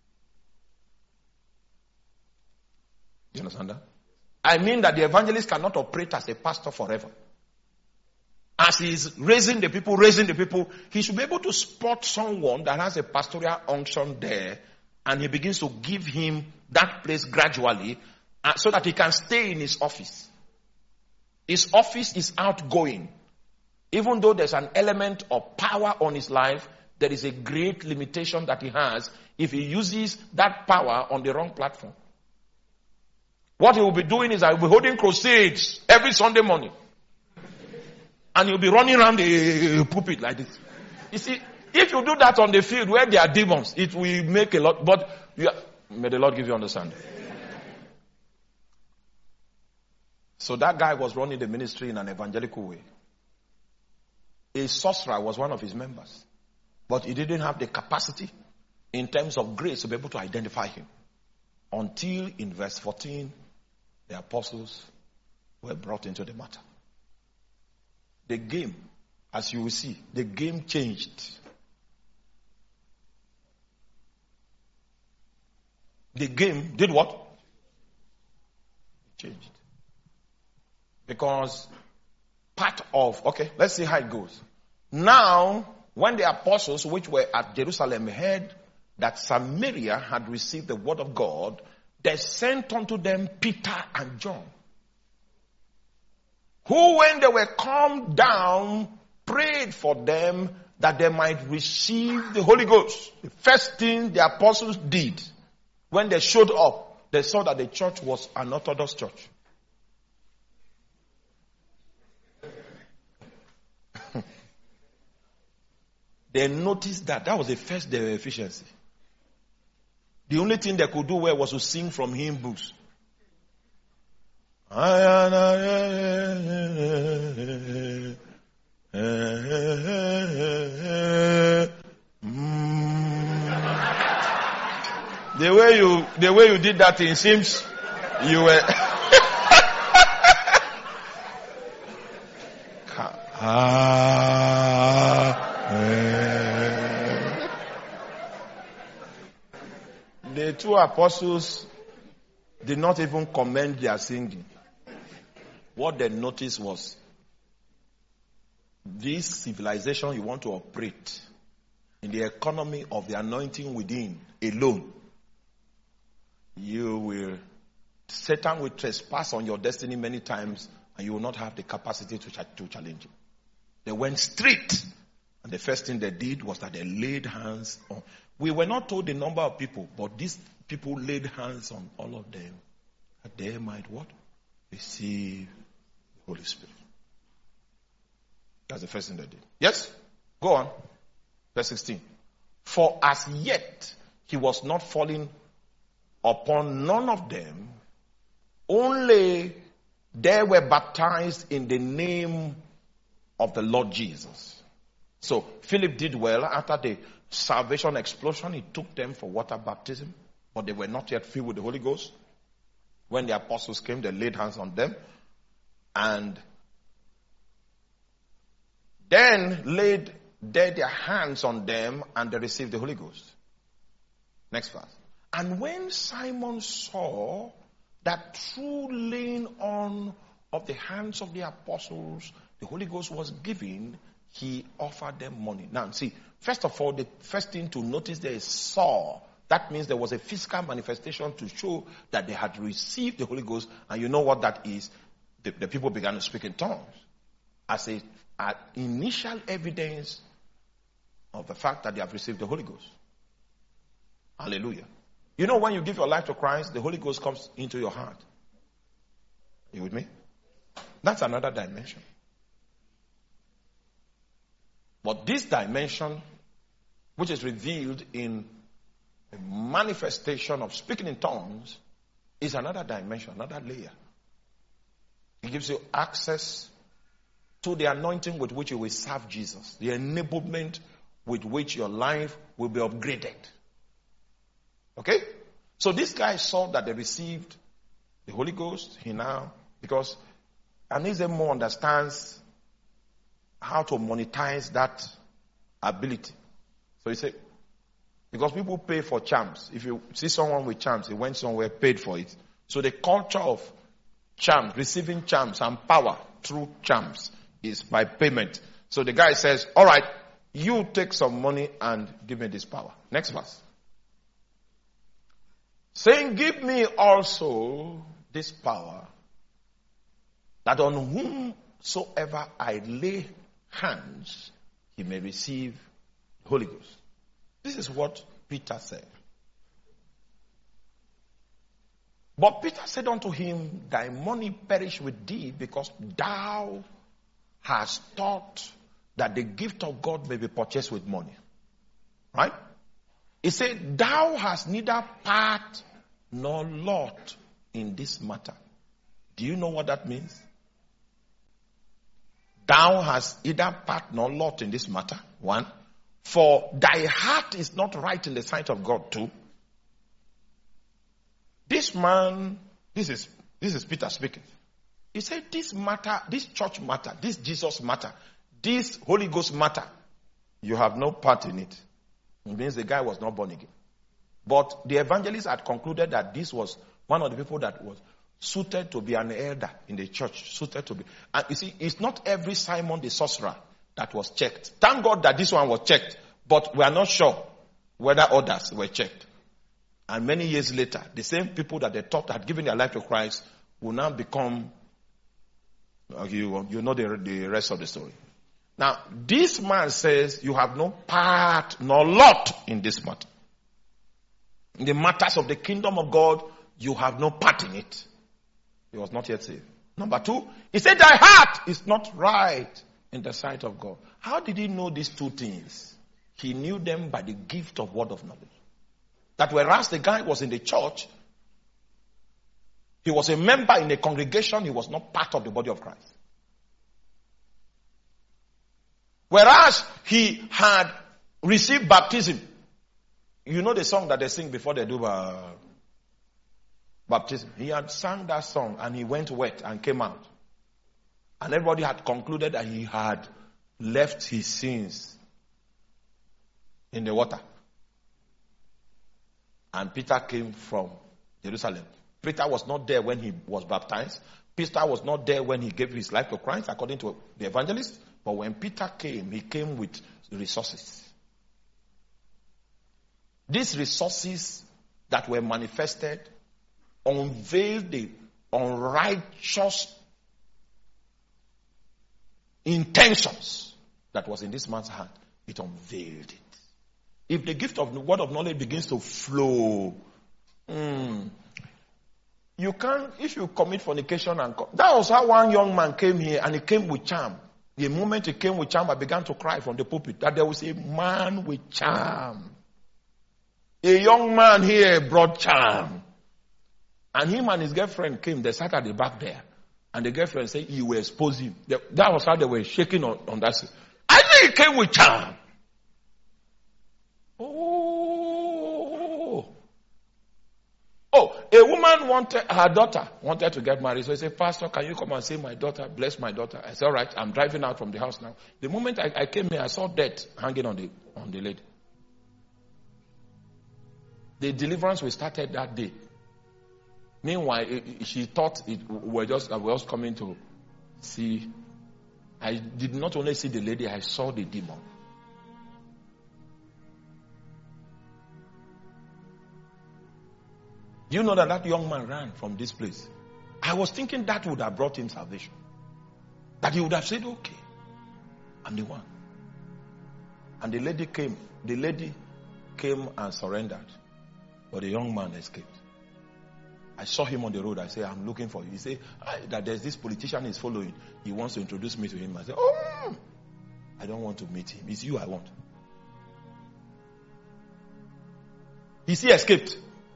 You understand that? I mean that the evangelist cannot operate as a pastor forever. As he's raising the people, raising the people, he should be able to spot someone that has a pastoral unction there, and he begins to give him that place gradually, uh, so that he can stay in his office. His office is outgoing. Even though there's an element of power on his life, there is a great limitation that he has if he uses that power on the wrong platform. What he will be doing is that he will be holding crusades every Sunday morning. And he'll be running around the pulpit like this. You see, if you do that on the field where there are demons, it will make a lot. But you are, may the Lord give you understanding. So that guy was running the ministry in an evangelical way. A sorcerer was one of his members. But he didn't have the capacity in terms of grace to be able to identify him. Until in verse fourteen, the apostles were brought into the matter. The game, as you will see, the game changed. The game did what? Changed. Because part of, okay, let's see how it goes. Now, when the apostles which were at Jerusalem heard that Samaria had received the word of God, they sent unto them Peter and John, who when they were come down, prayed for them that they might receive the Holy Ghost. The first thing the apostles did when they showed up, they saw that the church was an Orthodox church. They noticed that. That was the first their efficiency. The only thing they could do well was to sing from hymn books. Mm. The way you, the way you did that, it seems you were. The two apostles did not even commend their singing. what they noticed was this civilization you want to operate in the economy of the anointing within alone, you will, Satan will trespass on your destiny many times and you will not have the capacity to, ch- to challenge it. They went straight, and the first thing they did was that they laid hands on. We were not told the number of people, but these people laid hands on all of them that they might what? Receive the Holy Spirit. That's the first thing they did. Yes? Go on. Verse sixteen. For as yet he was not falling upon none of them, only they were baptized in the name of the Lord Jesus. So Philip did well. After the salvation explosion, he took them for water baptism, but they were not yet filled with the Holy Ghost. When the apostles came, they laid hands on them and then laid their hands on them and they received the Holy Ghost. Next verse. And when Simon saw that through laying on of the hands of the apostles, the Holy Ghost was given, he offered them money. Now, see, first of all, the first thing to notice there is saw. That means there was a physical manifestation to show that they had received the Holy Ghost. And you know what that is? The, the people began to speak in tongues as a an initial evidence of the fact that they have received the Holy Ghost. Hallelujah. You know, when you give your life to Christ, the Holy Ghost comes into your heart. Are you with me? That's another dimension. But this dimension, which is revealed in a manifestation of speaking in tongues, is another dimension, another layer. It gives you access to the anointing with which you will serve Jesus, the enablement with which your life will be upgraded. Okay? So this guy saw that they received the Holy Ghost. He now, because Anizemo understands how to monetize that ability. So he said, because people pay for charms. If you see someone with charms, he went somewhere, paid for it. So the culture of charms, receiving charms and power through charms is by payment. So the guy says, all right, you take some money and give me this power. Next verse. Saying, give me also this power, that on whomsoever I lay hands, he may receive the Holy Ghost. This is what Peter said. But Peter said unto him, thy money perish with thee, because thou hast thought that the gift of God may be purchased with money. Right? He said, thou hast neither part nor lot in this matter. Do you know what that means? Thou hast neither part nor lot in this matter. One. For thy heart is not right in the sight of God too. This man, this is this is Peter speaking. He said, this matter, this church matter, this Jesus matter, this Holy Ghost matter, you have no part in it. It means the guy was not born again. But the evangelist had concluded that this was one of the people that was suited to be an elder in the church, suited to be. And you see, it's not every Simon the sorcerer that was checked. Thank God that this one was checked, but we are not sure whether others were checked. And many years later, the same people that they thought had given their life to Christ will now become, you, you know the, the rest of the story. Now, this man says, you have no part nor lot in this matter. In the matters of the kingdom of God, you have no part in it. He was not yet saved. Number two, he said, thy heart is not right in the sight of God. How did he know these two things? He knew them by the gift of word of knowledge. That whereas the guy was in the church, he was a member in a congregation, he was not part of the body of Christ. Whereas he had received baptism. You know the song that they sing before they do uh, baptism. He had sung that song and he went wet and came out. And everybody had concluded that he had left his sins in the water. And Peter came from Jerusalem. Peter was not there when he was baptized, Peter was not there when he gave his life to Christ, according to the evangelist. But when Peter came, he came with resources. These resources that were manifested unveiled the unrighteous intentions that was in this man's heart. It unveiled it. If the gift of the word of knowledge begins to flow, mm, you can't, if you commit fornication and co- that was how one young man came here, and he came with charm. The moment he came with charm, I began to cry from the pulpit that there was a man with charm. A young man here brought charm. And him and his girlfriend came, they sat at the back there. And the girlfriend said, you will expose him. That was how they were shaking on, on that. I think he came with charm. Oh. Oh, a woman wanted, her daughter wanted to get married. So he said, Pastor, can you come and see my daughter? Bless my daughter. I said, all right, I'm driving out from the house now. The moment I, I came here, I saw death hanging on the, on the lady. The deliverance we started that day. Meanwhile, it, it, she thought it, we were just, we were just coming to see. I did not only see the lady, I saw the demon. Do you know that that young man ran from this place? I was thinking that would have brought him salvation. That he would have said, okay, I'm the one. And the lady came. The lady came and surrendered. But the young man escaped. I saw him on the road. I said, I'm looking for you. He said, that there's this politician he's following. He wants to introduce me to him. I said, oh, I don't want to meet him. It's you I want. He still escaped.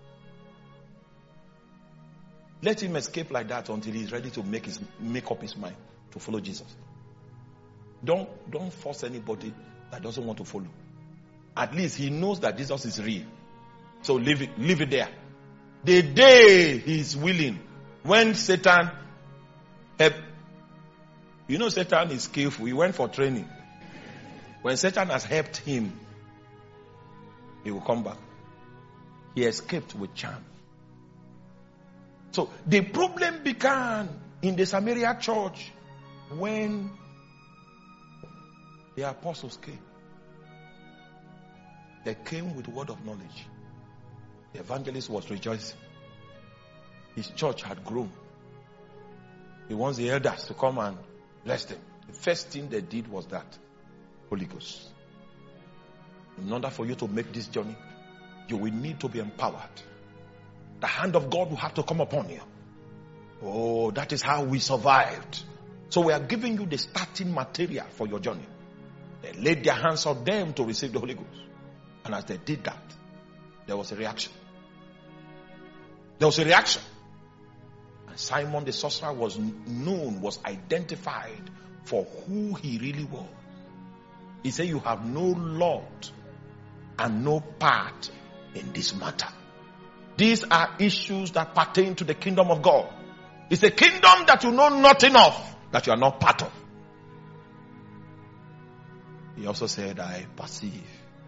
Let him escape like that until he's ready to make his make up his mind to follow Jesus. Don't, don't force anybody that doesn't want to follow. At least he knows that Jesus is real. So leave it, leave it there. The day he's willing, when Satan help, you know Satan is skillful. He went for training. When Satan has helped him, he will come back. He escaped with charm. So the problem began in the Samaria church when the apostles came. They came with word of knowledge. The evangelist was rejoicing. His church had grown. He wants the elders to come and bless them. The first thing they did was that. Holy Ghost. In order for you to make this journey, you will need to be empowered. The hand of God will have to come upon you. Oh, that is how we survived. So we are giving you the starting material for your journey. They laid their hands on them to receive the Holy Ghost. And as they did that, there was a reaction. There was a reaction. And Simon the sorcerer was known, was identified for who he really was. He said, you have no Lord and no part in this matter. These are issues that pertain to the kingdom of God. It's a kingdom that you know nothing of, that you are not part of. He also said, I perceive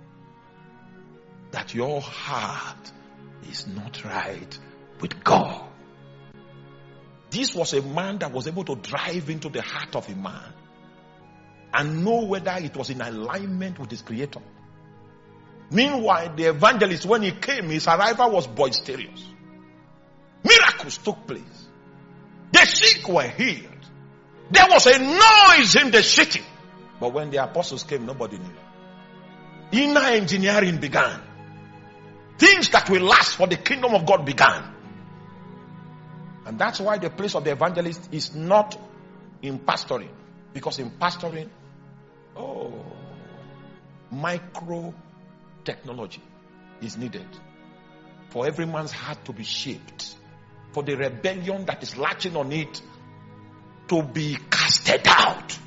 that your heart is not right with God. This was a man that was able to drive into the heart of a man and know whether it was in alignment with his creator. Meanwhile, the evangelist, when he came, his arrival was boisterous. Miracles took place. The sick were healed. There was a noise in the city. But when the apostles came, nobody knew. Inner engineering began. Things that will last for the kingdom of God began. And that's why the place of the evangelist is not in pastoring. Because in pastoring, oh, micro technology is needed for every man's heart to be shaped, for the rebellion that is latching on it to be casted out.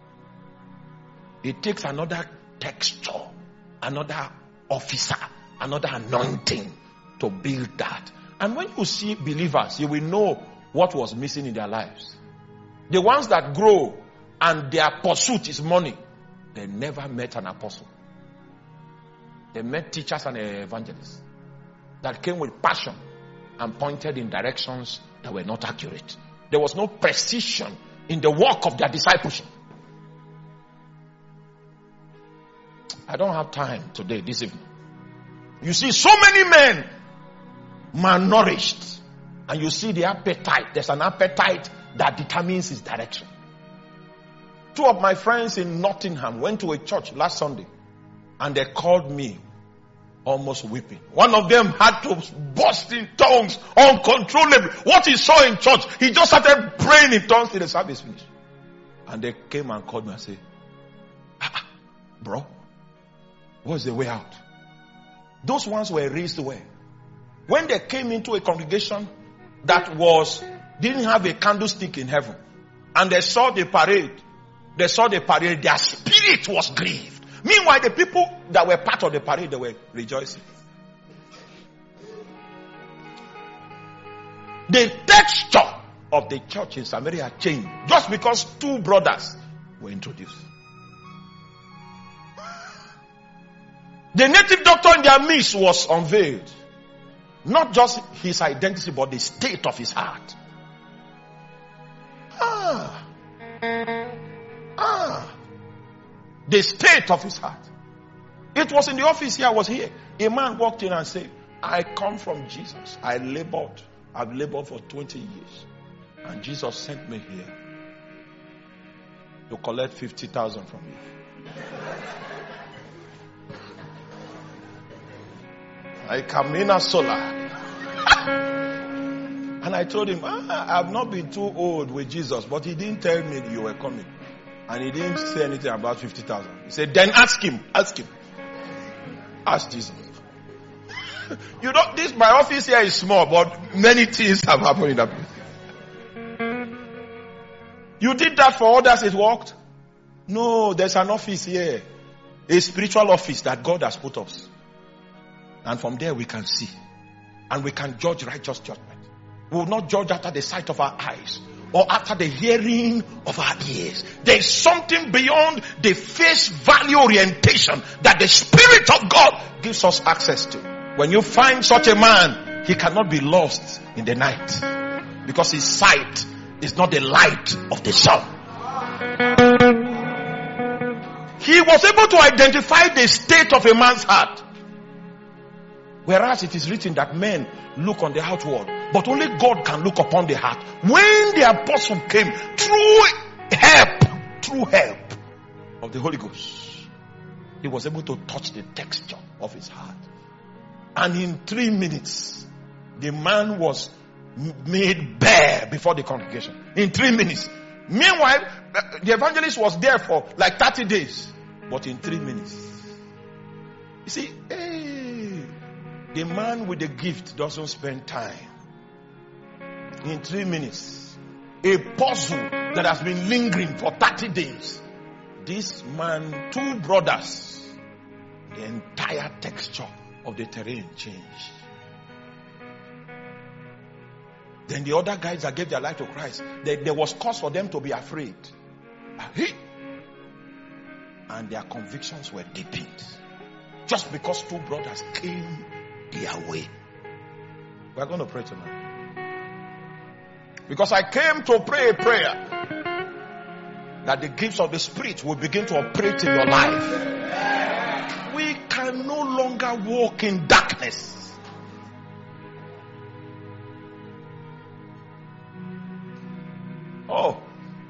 It takes another texture, another officer, another anointing to build that. And when you see believers, you will know what was missing in their lives. The ones that grow and their pursuit is money, they never met an apostle. They met teachers and evangelists that came with passion and pointed in directions that were not accurate. There was no precision in the work of their discipleship. I don't have time today, this evening. You see so many men malnourished, and you see the appetite. There's an appetite that determines his direction. Two of my friends in Nottingham went to a church last Sunday, and they called me almost weeping. One of them had to burst in tongues uncontrollably. What he saw in church, he just started praying in tongues till the service finished. And they came and called me and said, ah, bro, what's the way out? Those ones were raised well. When they came into a congregation that was, didn't have a candlestick in heaven, and they saw the parade, they saw the parade, their spirit was grieved. Meanwhile, the people that were part of the parade, they were rejoicing. The texture of the church in Samaria changed just because two brothers were introduced. The native doctor in their midst was unveiled. Not just his identity, but the state of his heart. Ah. Ah. The state of his heart. It was in the office here, I was here. A man walked in and said, I come from Jesus. I labored. I've labored for twenty years. And Jesus sent me here to collect fifty thousand from you. I come in a solar. And I told him, ah, I've not been too old with Jesus, but he didn't tell me you were coming. And he didn't say anything about fifty thousand. He said, then ask him, ask him. Ask Jesus. You know, this, my office here is small, but many things have happened in that place. You did that for others, it worked? No, there's an office here. A spiritual office that God has put us. And from there we can see. And we can judge righteous judgment. We will not judge after the sight of our eyes, or after the hearing of our ears. There is something beyond the face value orientation that the Spirit of God gives us access to. When you find such a man, he cannot be lost in the night, because his sight is not the light of the sun. He was able to identify the state of a man's heart. Whereas it is written that men look on the outward, but only God can look upon the heart. When the apostle came, through help, through help of the Holy Ghost, he was able to touch the texture of his heart. And in three minutes, the man was made bare before the congregation. In three minutes. Meanwhile, the evangelist was there for like thirty days. But in three minutes. You see, hey, the man with the gift doesn't spend time. In three minutes, a puzzle that has been lingering for thirty days. This man, two brothers, the entire texture of the terrain changed. Then the other guys that gave their life to Christ, they, there was cause for them to be afraid. And their convictions were deepened. Just because two brothers came their way. We are going to pray tonight. Because I came to pray a prayer that the gifts of the Spirit will begin to operate in your life. We can no longer walk in darkness. Oh,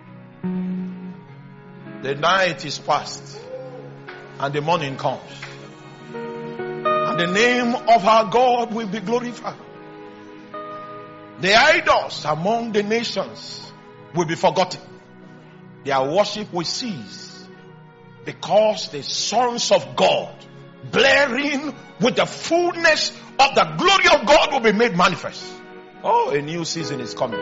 the night is past and the morning comes, and the name of our God will be glorified. The idols among the nations will be forgotten. Their worship will cease, because the sons of God, blaring with the fullness of the glory of God, will be made manifest. Oh, a new season is coming.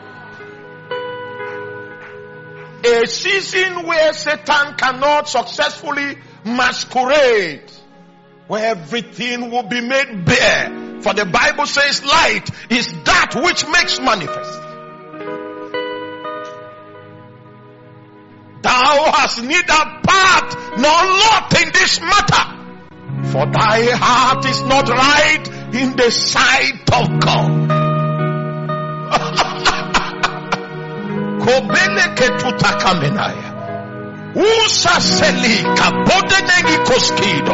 A season where Satan cannot successfully masquerade, where everything will be made bare. For the Bible says light is that which makes manifest. Thou hast neither part nor lot in this matter, for thy heart is not right in the sight of God. Kobele ketutakaminaya. Usa seli kabodenegi koskido.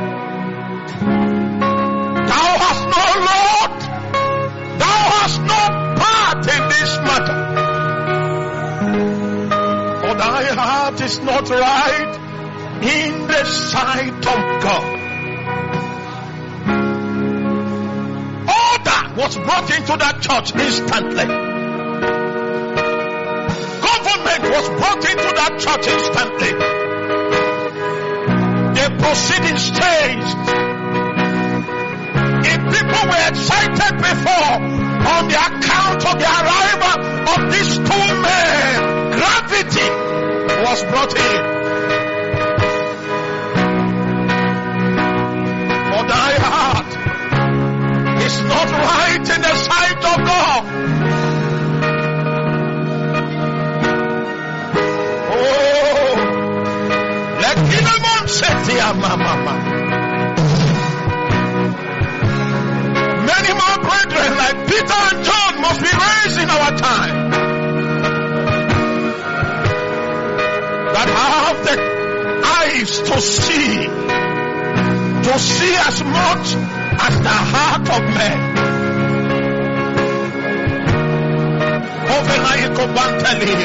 Thou hast no Lord. Thou hast no part in this matter. For thy heart is not right in the sight of God. Order was brought into that church instantly. Government was brought into that church instantly. The proceedings changed. If people were excited before on the account of the arrival of these two men, gravity was brought in. For thy heart is not right in the sight of God. Oh, let Kinemon Setia Mama. Many more brethren like Peter and John must be raised in our time, that have the eyes to see, to see as much as the heart of man. Ovenaiko Bantali,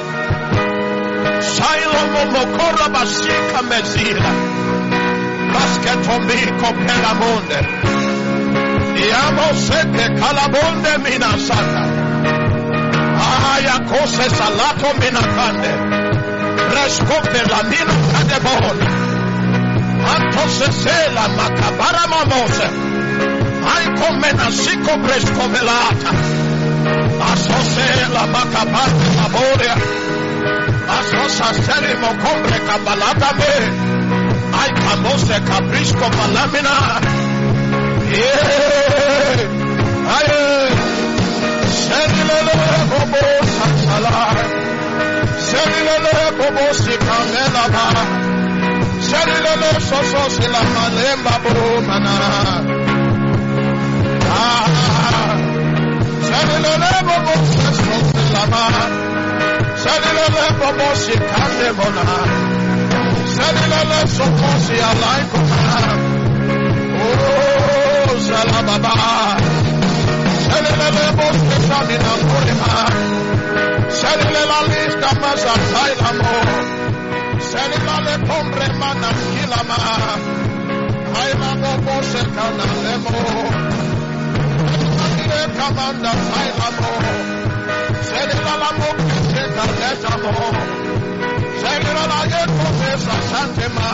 Sailomo Mokora Basika Mezila, Basketomi Kopelamonde. Yamo sete kalabonde minasata. Aya kose salato minakande. Rescope la mina kadebol. Anto sesela makabara mamose. Ay komena siko bresco velata. Asosela makabara maboria. Asosa serimo kombre kabalata me. Ay kamose kabrisco malamina. Yeah, aye. Selilele bobo sansala, selilele bobo sikamela ba, selilele soso sila malemba bomana. Ah, selilele bobo soso sila ma, selilele bobo sikande bona, selilele soso sila ikona. Oh, Salababa, Selele Bosque Samina Purima, Selele Lista Masa Sailamo, Selele Pombre Mana Kilama, Ailamo Bose Canalemo, Selele Commander Sailamo, Selele Lamo Keta Letamo, Selele Layeto Mesa Santema.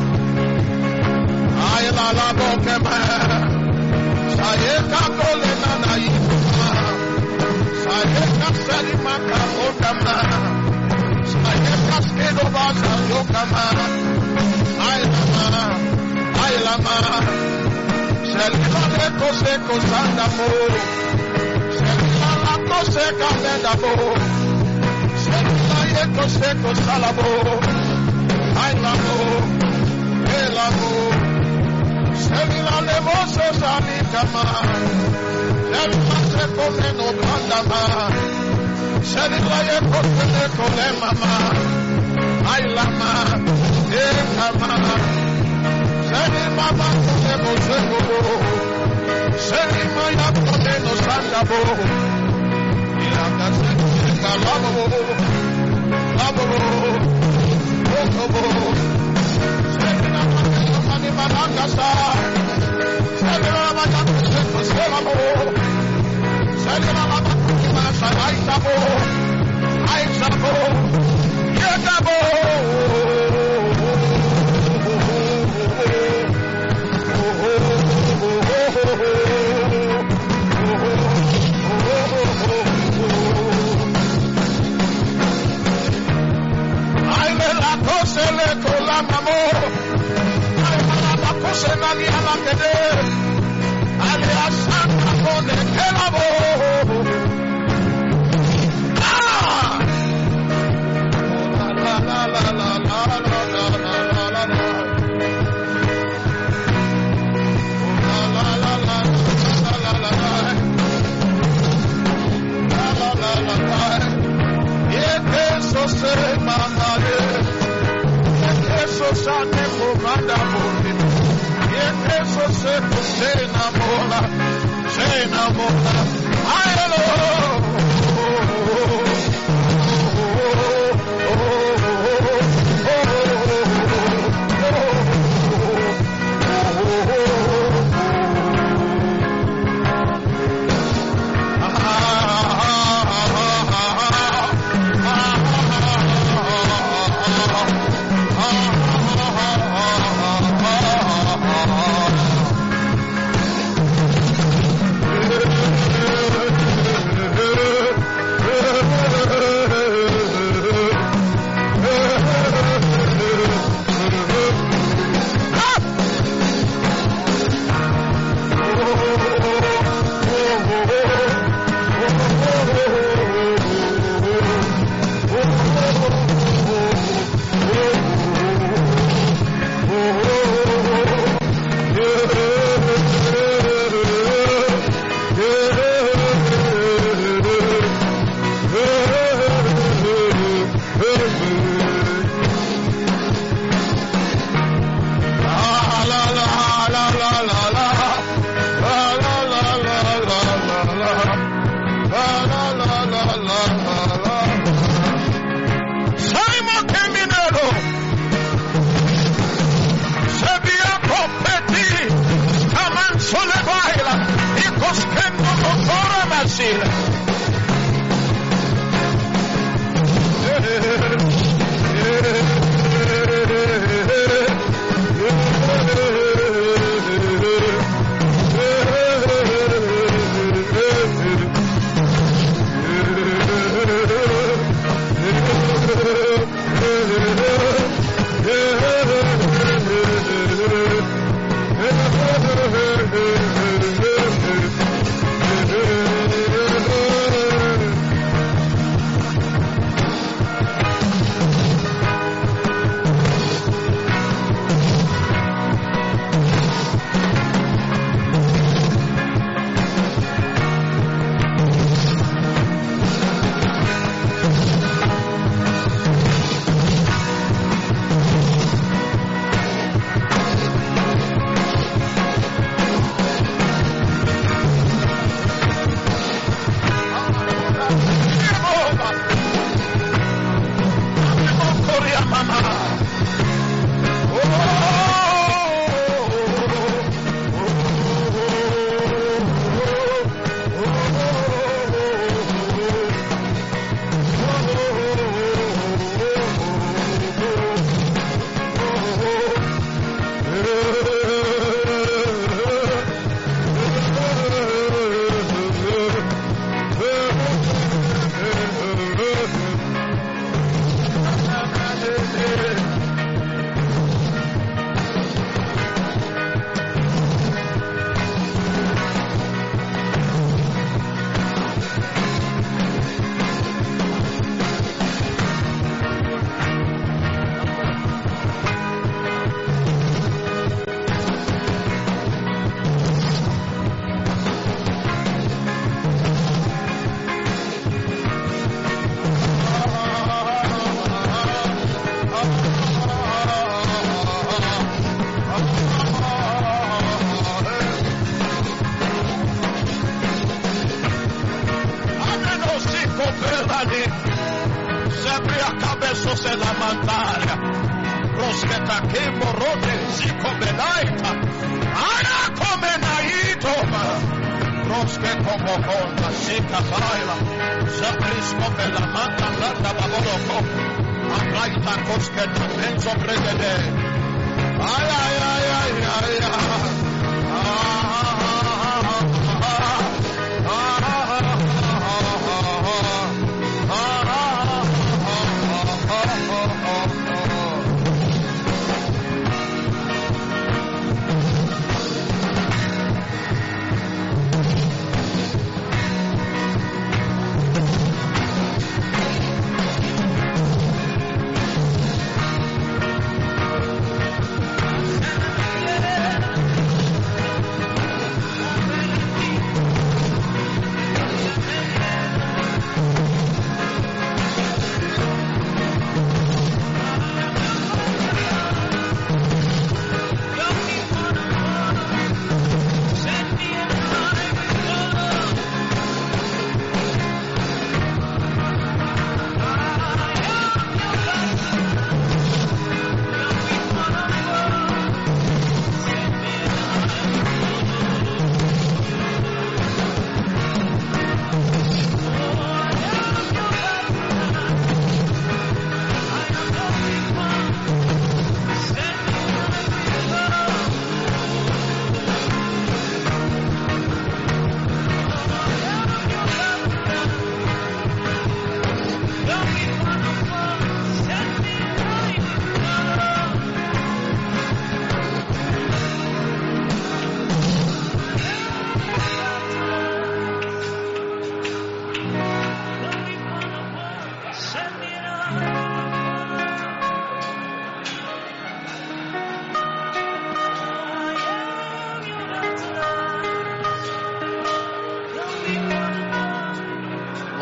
Ayla la bokema, sayeka kolena na yuma, sayeka selima kahokama, sayeka skedo basa yokama, ayla ma, ayla ma, selima le kose kosanda mo, selima la kose kamenda mo, selima ye kose kosala mo, ayla mo, ayla mo. Selila le moso salikama, selila se come no blandama, selila ye kote le kole mama, ay lama, e kama, selima ma kole mosego, selima ya kole no sandabo, ilaka selika labo, labo, okobo, selila mani manangasa.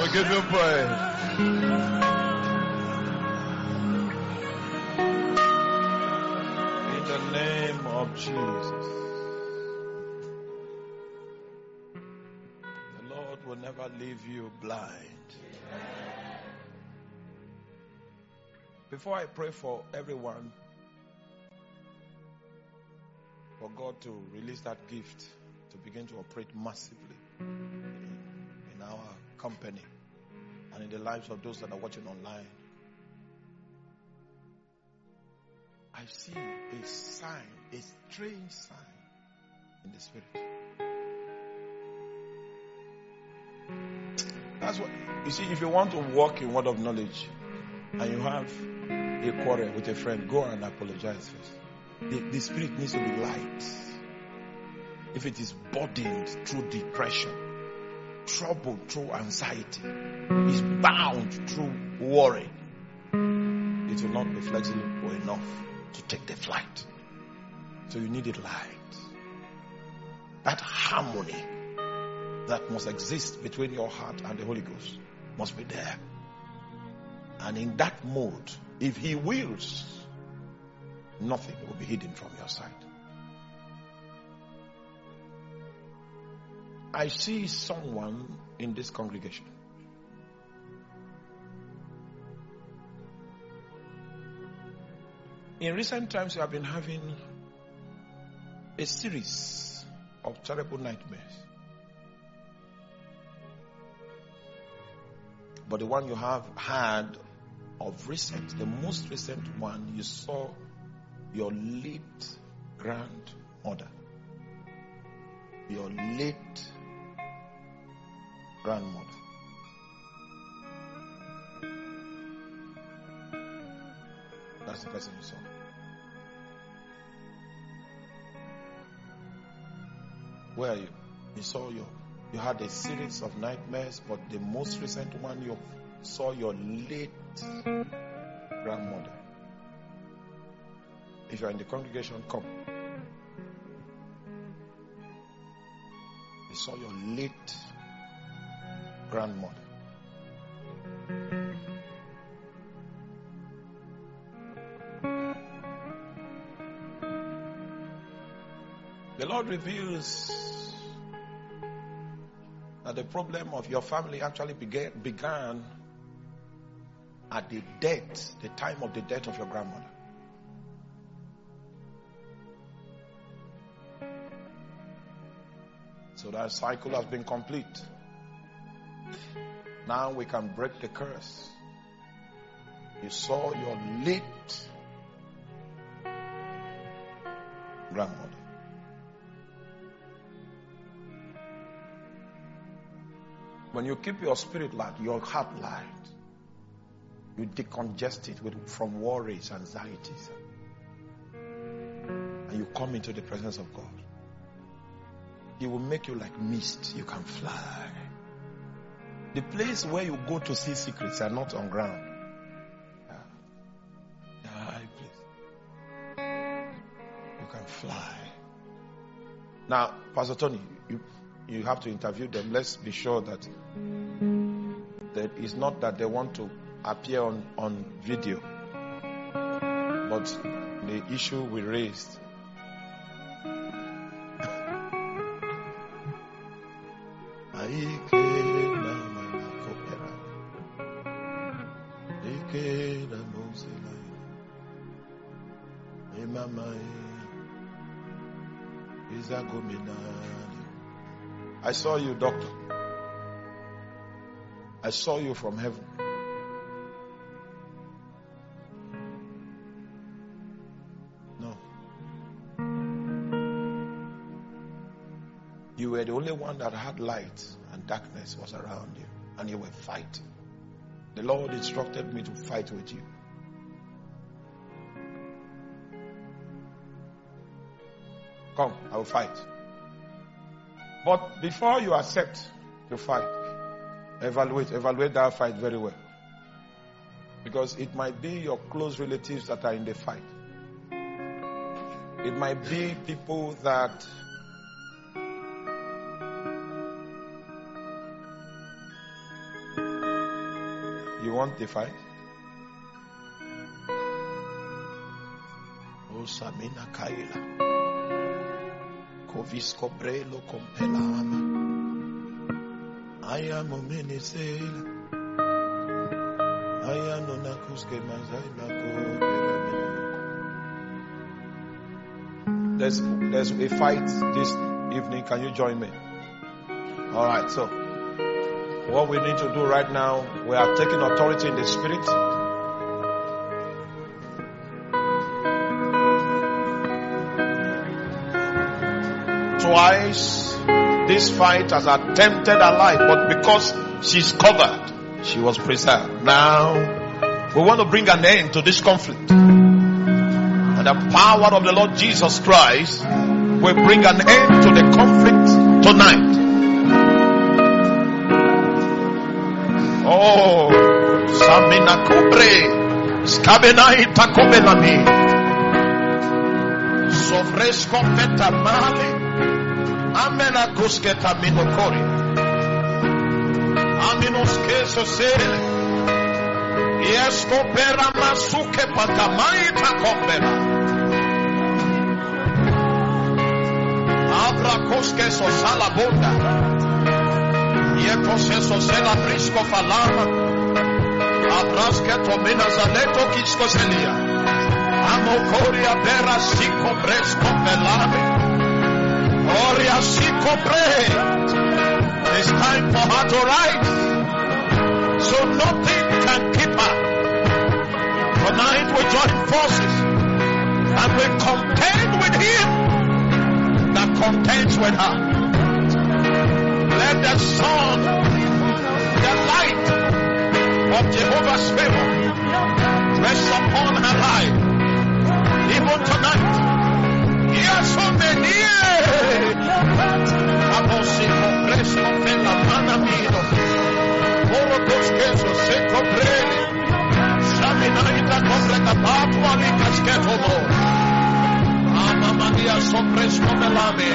We give you praise. In the name of Jesus. The Lord will never leave you blind. Before I pray for everyone, for God to release that gift to begin to operate massively in our company and in the lives of those that are watching online, I see a sign, a strange sign in the spirit. That's what you see. If you want to walk in word of knowledge and you have a quarrel with a friend, go and apologize first. The, the spirit needs to be light. If it is burdened through depression, troubled through anxiety, is bound through worry, it will not be flexible enough to take the flight. So you need it light. That harmony that must exist between your heart and the Holy Ghost must be there. And in that mode, if He wills, nothing will be hidden from your sight. I see someone in this congregation. In recent times, you have been having a series of terrible nightmares. But the one you have had of recent, the most recent one, you saw your late grandmother. Your late grandmother. That's the person you saw. Where are you? You saw your, you had a series of nightmares, but the most recent one, you saw your late grandmother. If you are in the congregation, come. You saw your late grandmother. The Lord reveals that the problem of your family actually began, began at the death, the time of the death of your grandmother. So that cycle has been complete. Now we can break the curse. You saw your late grandmother. When you keep your spirit light, your heart light, you decongest it with, from worries, anxieties, and you come into the presence of God. He will make you like mist. You can fly. The place where you go to see secrets are not on ground. Yeah. They are high place. You can fly. Now, Pastor Tony, you you have to interview them. Let's be sure that that it's not that they want to appear on, on video, but the issue we raised. I saw you, doctor. I saw you from heaven. No. You were the only one that had light, and darkness was around you, and you were fighting. The Lord instructed me to fight with you. Come, I will fight. But before you accept to fight, evaluate, evaluate that fight very well. Because it might be your close relatives that are in the fight. It might be people that You want the fight? O Samina Kaila. Kovisko Brelo Compelama. I am a Minisela. I am no Nakuske Mazaila. There's, there's a fight this evening. Can you join me? Alright, so what we need to do right now, we are taking authority in the spirit. Twice this fight has attempted her life, but because she's covered, she was preserved. Now we want to bring an end to this conflict, and the power of the Lord Jesus Christ will bring an end to the conflict tonight. Oh, Samina Kubre, Skabenai Takobelami, Sovresco Petamale, Amena Kusketa Minokori, Aminos Kesosele, Yesko Pera Masuke Patamai Takobela, Abra Koske Sosalabunda. Yekoseso sela brisco falama. Abraske tomina zaleto kisko zelia. Amokoria bera siko bresco pelame. Oria siko pre. It's time for her to rise. So nothing can keep her. Tonight we join forces and we contend with him that contends with her. Let the sun, the light of Jehovah's favor rest upon her life. Even tonight. Yes, so many. Abosi compreso pela manamino. Oro cosqueso se comprende. Shaminaita completa patua li casqueto mo. Ama Maria sopresco melame.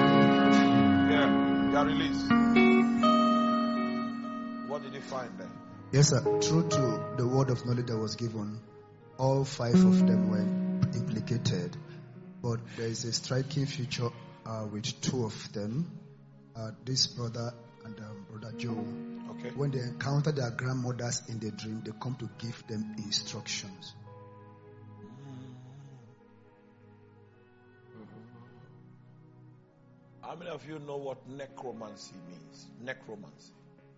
What did you find there? Yes, sir. True to the word of knowledge that was given, all five of them were implicated. But there is a striking feature uh, with two of them. Uh, this brother and um, brother Joe. Okay. When they encounter their grandmothers in the dream, they come to give them instructions. How many of you know what necromancy means? Necromancy.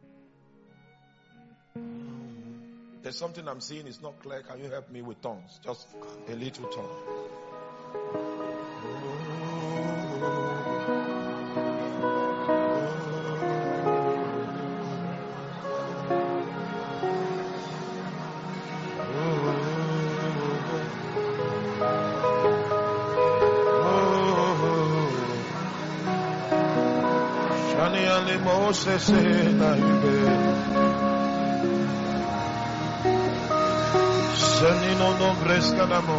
There's something I'm seeing, it's not clear. Can you help me with tongues? Just a little tongue. Moses Senino nombres canamo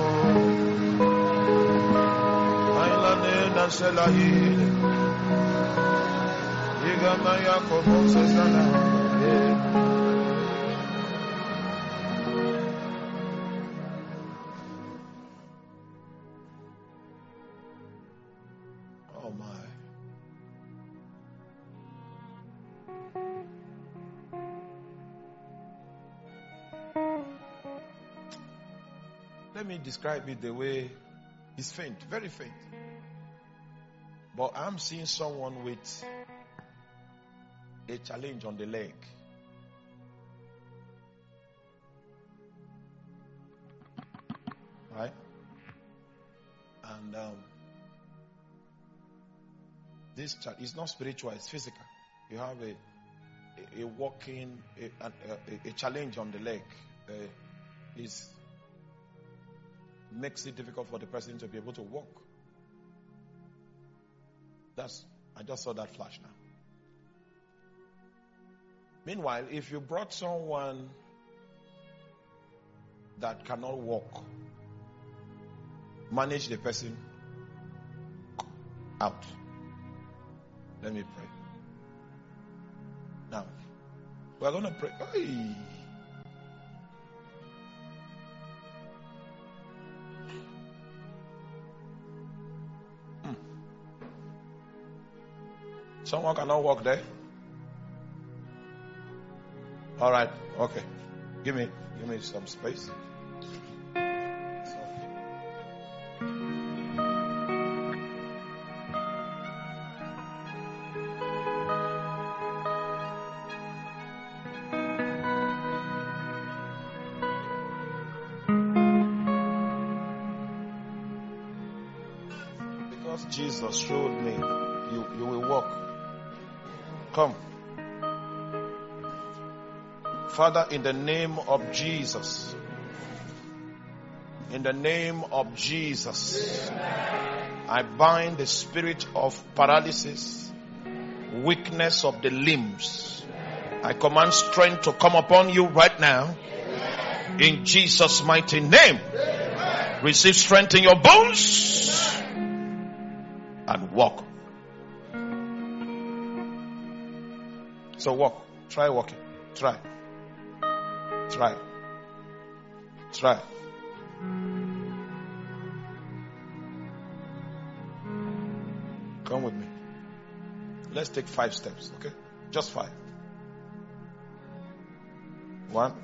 Ailane Nanselahi Igamaya Moses Oh my. Let me describe it the way it's faint, very faint. But I'm seeing someone with a challenge on the leg. Right? And um, this ch- is not spiritual, it's physical. You have a, a, a walking, a, a, a, a challenge on the leg. Uh, it's makes it difficult for the person to be able to walk. That's, I just saw that flash now. Meanwhile, if you brought someone that cannot walk, manage the person out. Let me pray. Now, we're going to pray. Hey. Someone cannot walk there? All right. Okay. Give me, give me some space. Because Jesus showed me, you, you will walk. Come. Father, in the name of Jesus, in the name of Jesus, I bind the spirit of paralysis, weakness of the limbs. I command strength to come upon you right now. In Jesus' mighty name. Receive strength in your bones and walk. So walk. Try walking. Try. Try. Try. Come with me. Let's take five steps, okay? Just five. One,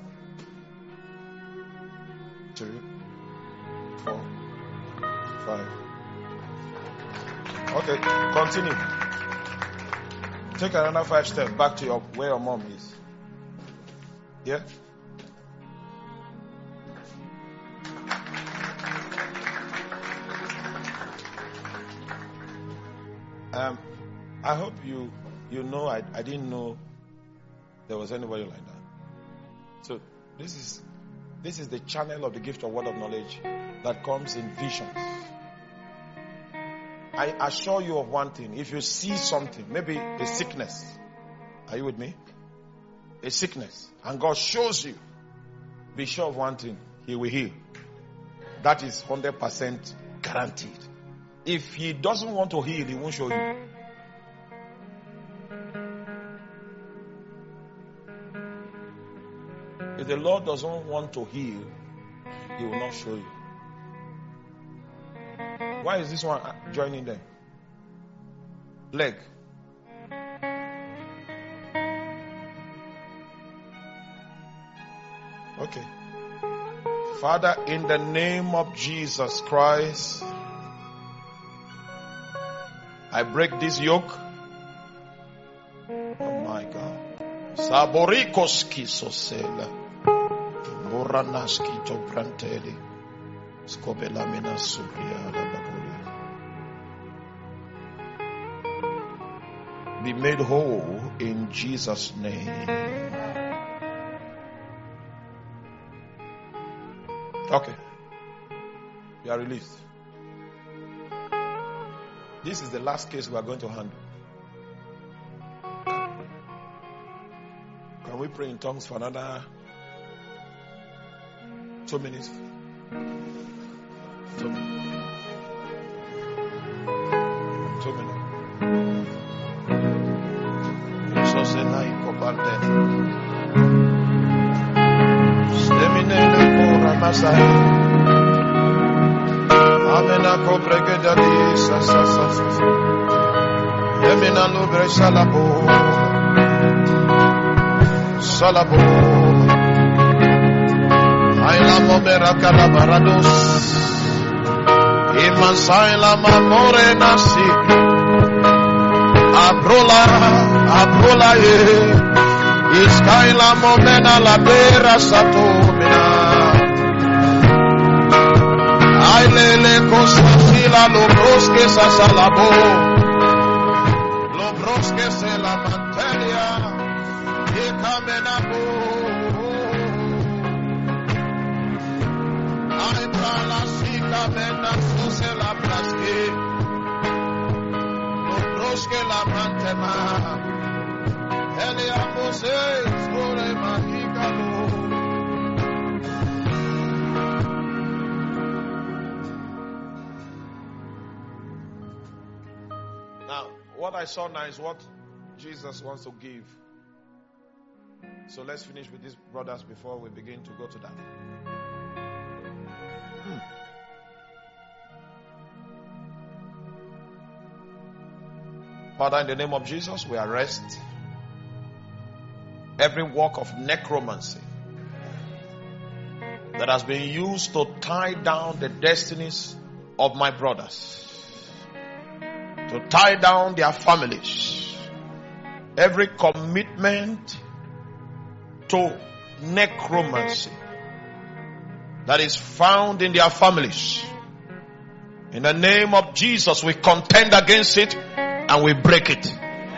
two, four, five. Okay, continue. Take another five steps back to your where your mom is. Yeah? Um, I hope you you know I, I didn't know there was anybody like that. So this is this is the channel of the gift of word of knowledge that comes in visions. I assure you of one thing. If you see something, maybe a sickness, are you with me? A sickness, and God shows you, be sure of one thing, He will heal. That is one hundred percent guaranteed. If He doesn't want to heal, He won't show you. the Lord doesn't want to heal, He will not show you. Why is this one joining them? Leg. Okay. Father, in the name of Jesus Christ, I break this yoke. Oh my God. Saborikoski sosela. Moranaski to branteli. Skobela mina suria la be made whole in Jesus' name. Okay. You are released. This is the last case we are going to handle. Can we pray in tongues for another two minutes? Two minutes. Two minutes. Amena kobreke dali sa sa sa sa. Emina nubre salabo, salabo. Aila momera calabarados. Iman saila mamore nasi. Abrola, abrola ye. Iskaila momena la bera satomina. Ailele kosasila lobroske sasalabo. Lobroske se la mantelia. Ikamenabo. Aibala sika mena suse la praske. Lobroske la mantema. Elia Moses, Ore Mahikalo. Now, what I saw now is what Jesus wants to give. So let's finish with these brothers before we begin to go to that. Hmm. Father, in the name of Jesus, we arrest every work of necromancy that has been used to tie down the destinies of my brothers, to tie down their families. Every commitment to necromancy that is found in their families, in the name of Jesus, we contend against it and we break it.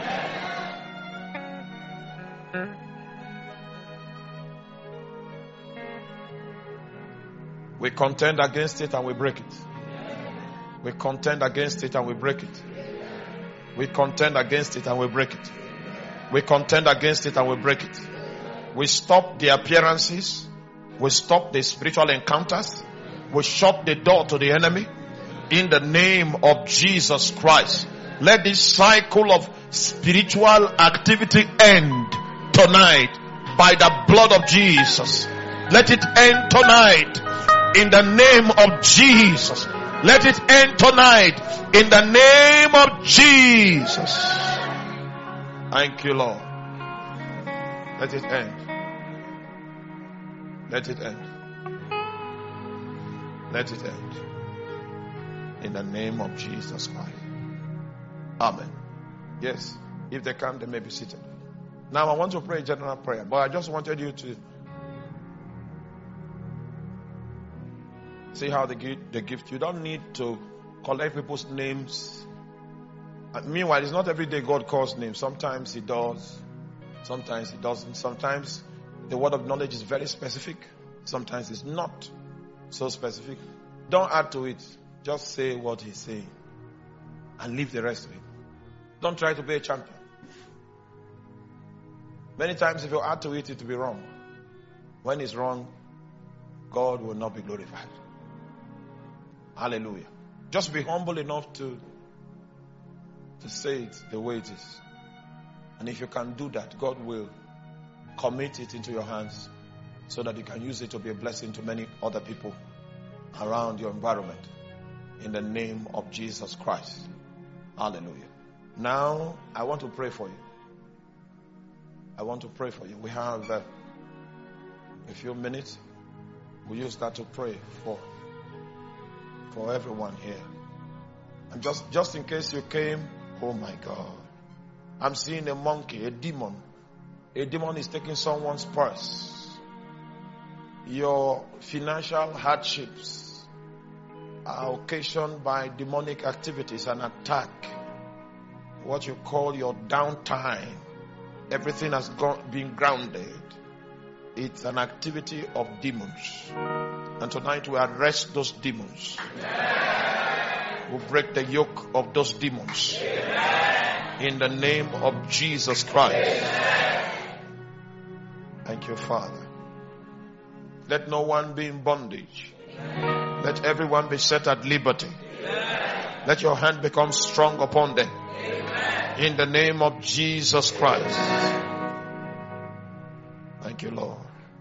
We contend against it and we break it. We contend against it and we break it. We contend against it and we break it. We contend against it and we break it. We stop the appearances. We stop the spiritual encounters. We shut the door to the enemy. In the name of Jesus Christ. Let this cycle of spiritual activity end tonight by the blood of Jesus. Let it end tonight. In the name of Jesus. Let it end tonight. In the name of Jesus. Thank you, Lord. Let it end. Let it end. Let it end. In the name of Jesus Christ. Amen. Yes. If they come, they may be seated. Now I want to pray a general prayer, but I just wanted you to see how they give the gift. You don't need to collect people's names. And meanwhile, it's not every day God calls names. Sometimes He does. Sometimes He doesn't. Sometimes the word of knowledge is very specific. Sometimes it's not so specific. Don't add to it. Just say what He's saying. And leave the rest of it. Don't try to be a champion. Many times if you add to it, it will be wrong. When it's wrong, God will not be glorified. Hallelujah. Just be humble enough to, to say it the way it is. And if you can do that, God will commit it into your hands so that you can use it to be a blessing to many other people around your environment. In the name of Jesus Christ. Hallelujah. Now, I want to pray for you. I want to pray for you. We have uh, a few minutes. We use that to pray for for everyone here. And just, just in case you came, oh my God. I'm seeing a monkey, a demon. A demon is taking someone's purse. Your financial hardships are occasioned by demonic activities and attack. What you call your downtime. Everything has gone, been grounded. It's an activity of demons. And tonight we arrest those demons. We break the yoke of those demons. In the name of Jesus Christ. Thank you, Father. Let no one be in bondage. Let everyone be set at liberty. Let your hand become strong upon them. In the name of Jesus Christ. Thank you, Lord.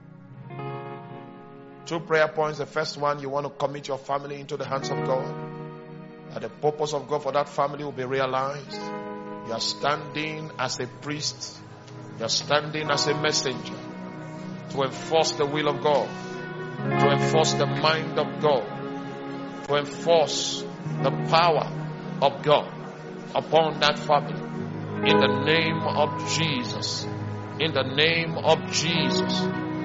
Two prayer points. The first one, you want to commit your family into the hands of God. That the purpose of God for that family will be realized. You are standing as a priest. You are standing as a messenger to enforce the will of God, to enforce the mind of God, to enforce the power of God upon that family. In the name of Jesus. In the name of Jesus.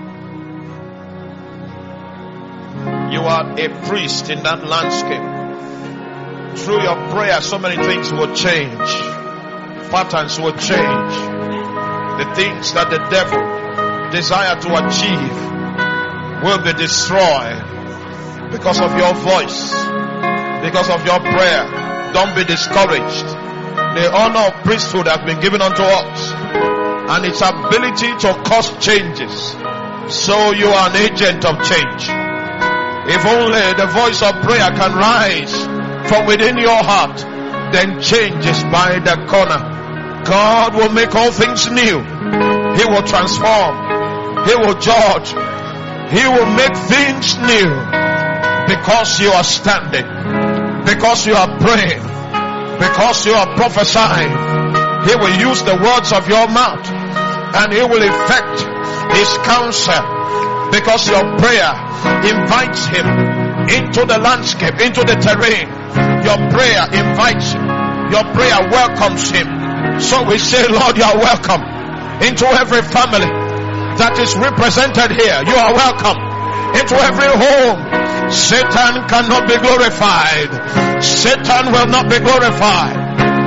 You are a priest in that landscape. Through your prayer, so many things will change. Patterns will change. The things that the devil desire to achieve will be destroyed because of your voice, because of your prayer. Don't be discouraged. The honor of priesthood has been given unto us, and its ability to cause changes. So you are an agent of change. If only the voice of prayer can rise from within your heart, then change is by the corner. God will make all things new. He will transform. He will judge. He will make things new. Because you are standing. Because you are praying. Because you are prophesying. He will use the words of your mouth. And He will effect His counsel. Because your prayer invites Him into the landscape, into the terrain. Your prayer invites Him. Your prayer welcomes Him. So we say, Lord, you are welcome into every family that is represented here. You are welcome into every home. Satan cannot be glorified. Satan will not be glorified.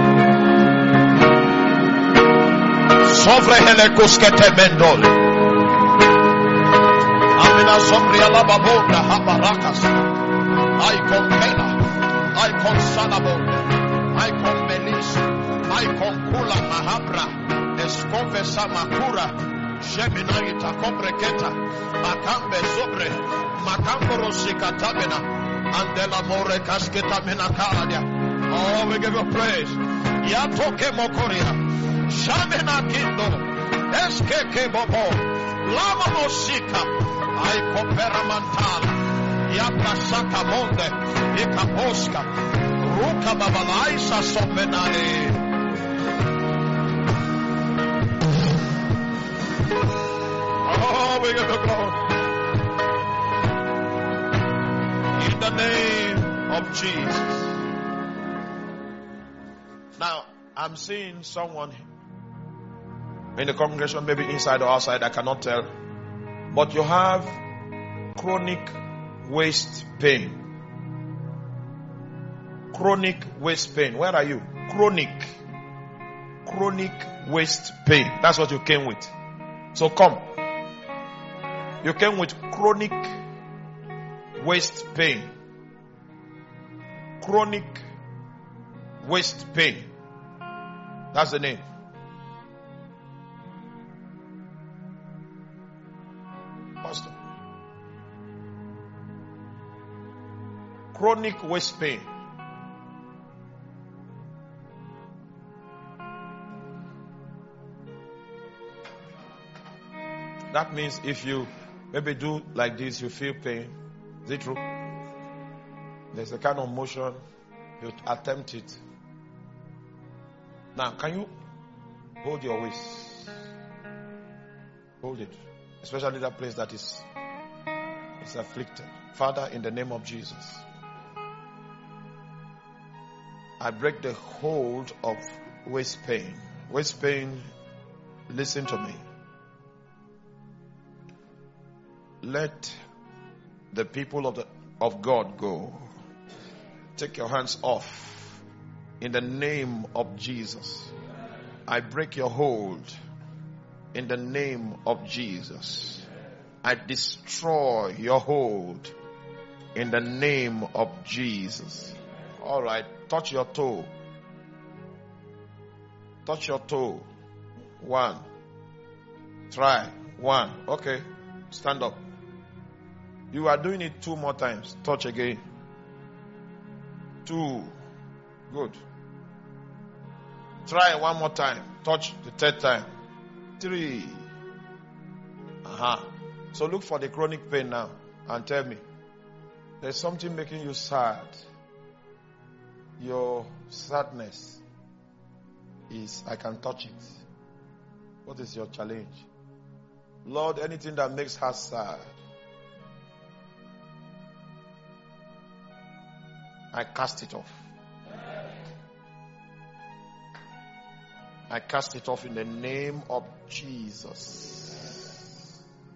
Sovre helekuskete mendol. Amina sombria la babonda habarakas. I compela. I consalabonda. I combelis. I concula mahabra. Escove samakura. Sheminaita compreceta. Makambe sobre. Makamboro sikatabena. Andela more kasketa menakadia. Oh, we give you praise. Yatoke mokoria. Shamena kindo. Eskeke bobo. Lama mosika. Ai kopera mantala. Yapasaka monde. Ikaposka. Ruka babalaisa sopenale. Oh, we give you glory. In the name of Jesus. Now, I'm seeing someone in the congregation, maybe inside or outside, I cannot tell. But you have chronic waist pain. Chronic waist pain. Where are you? Chronic. Chronic waist pain. That's what you came with. So come. You came with chronic waist pain. Chronic waist pain. That's the name. Pastor. Chronic waist pain. That means if you Maybe do like this, you feel pain. Is it true? There's a kind of motion, you attempt it. Now, can you hold your waist? Hold it. Especially that place that is, is afflicted. Father, in the name of Jesus, I break the hold of waist pain. Waist pain, listen to me. Let the people of the of God go. Take your hands off. In the name of Jesus, I break your hold. In the name of Jesus, I destroy your hold. In the name of Jesus. All right, touch your toe. Touch your toe. One. Try. One. Okay. Stand up. You are doing it two more times. Touch again. Two. Good. Try one more time. Touch the third time. Three. Aha. So look for the chronic pain now and tell me. There's something making you sad. Your sadness is, I can touch it. What is your challenge? Lord, anything that makes her sad, I cast it off. I cast it off in the name of Jesus.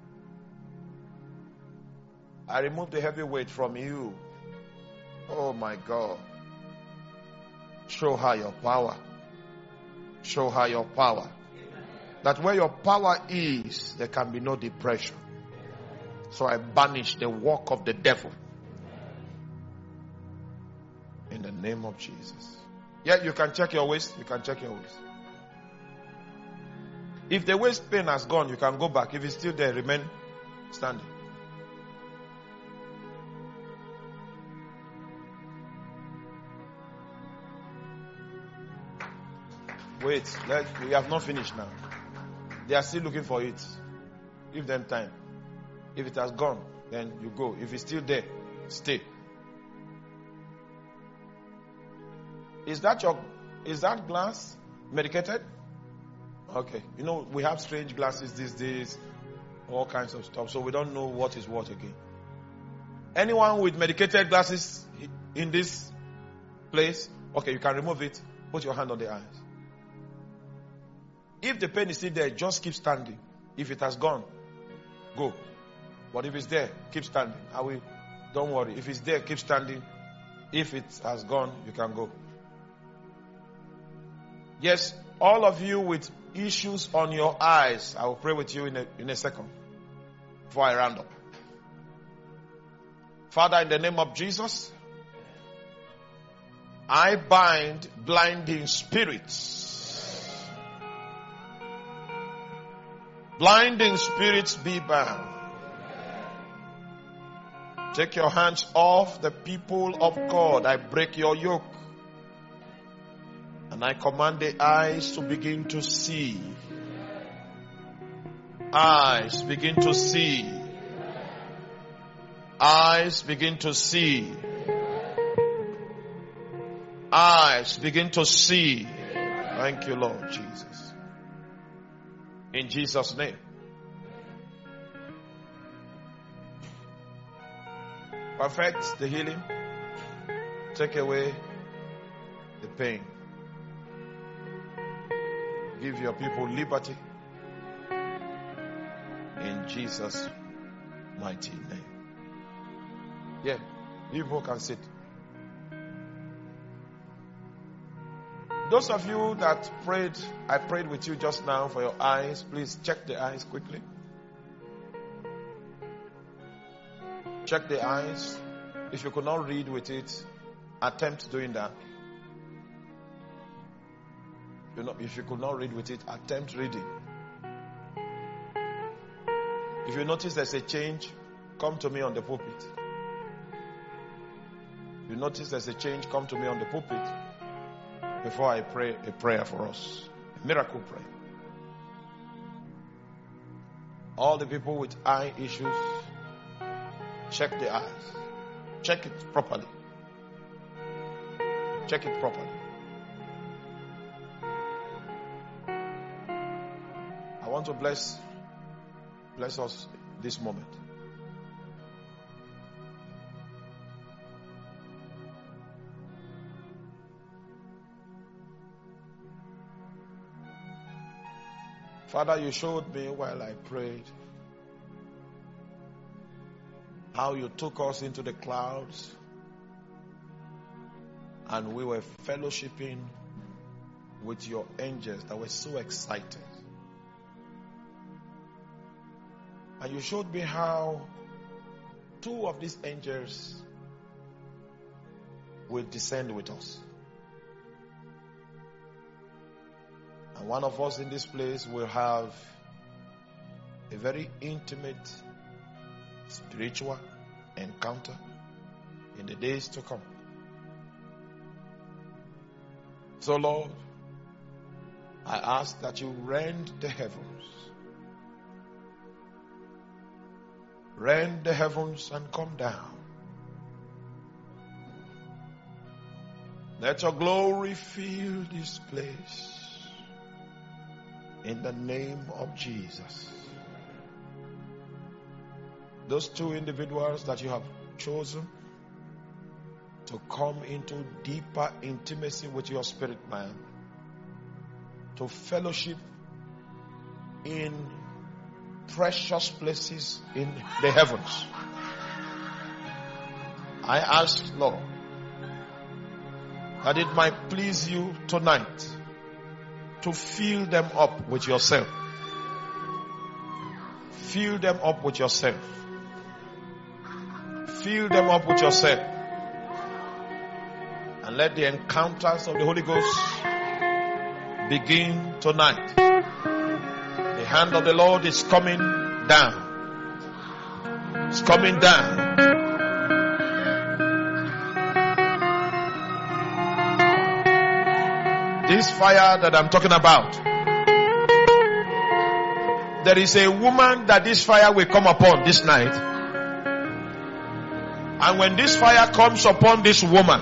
I remove the heavy weight from you. Oh my God. Show her your power. Show her your power. That where your power is, there can be no depression. So I banish the work of the devil. In the name of Jesus. Yeah, you can check your waist. You can check your waist. If the waist pain has gone, you can go back. If it's still there, remain standing. Wait, let, we have not finished now. They are still looking for it. Give them time. If it has gone, then you go. If it's still there, stay. Is that your, is that glass medicated? Okay. You know, we have strange glasses these days, all kinds of stuff, so we don't know what is what again. Anyone with medicated glasses in this place? Okay, you can remove it. Put your hand on the eyes. If the pain is still there, just keep standing. If it has gone, go. But if it's there, keep standing. I will. Don't worry. If it's there, keep standing. If it has gone, you can go. Yes, all of you with issues on your eyes, I will pray with you in a, in a second before I round up. Father, in the name of Jesus, I bind blinding spirits. Blinding spirits be bound. Take your hands off the people of God. I break your yoke. And I command the eyes to begin to see. Eyes begin to see. Eyes begin to see. Eyes begin to see. Thank you, Lord Jesus. In Jesus' name. Perfect the healing. Take away the pain. Give your people liberty. In Jesus' mighty name. Yeah, people can sit. Those of you that prayed, I prayed with you just now for your eyes. Please check the eyes quickly. Check the eyes. If you could not read with it, attempt doing that. You know, if you could not read with it, attempt reading. If you notice there's a change, come to me on the pulpit. If you notice there's a change, come to me on the pulpit before I pray a prayer for us. A miracle prayer. All the people with eye issues, check the eyes. Check it properly. Check it properly. I want to bless, bless us this moment. Father, you showed me while I prayed how you took us into the clouds and we were fellowshipping with your angels that were so excited. And you showed me how two of these angels will descend with us. And one of us in this place will have a very intimate spiritual encounter in the days to come. So Lord, I ask that you rend the heavens. Rend the heavens and come down. Let your glory fill this place. In the name of Jesus. Those two individuals that you have chosen to come into deeper intimacy with your spirit man, to fellowship in precious places in the heavens. I ask, Lord, that it might please you tonight to fill them up with yourself. Fill them up with yourself. Fill them up with yourself. And let the encounters of the Holy Ghost begin tonight. The hand of the Lord is coming down. It's coming down. This fire that I'm talking about, there is a woman that this fire will come upon this night. And when this fire comes upon this woman,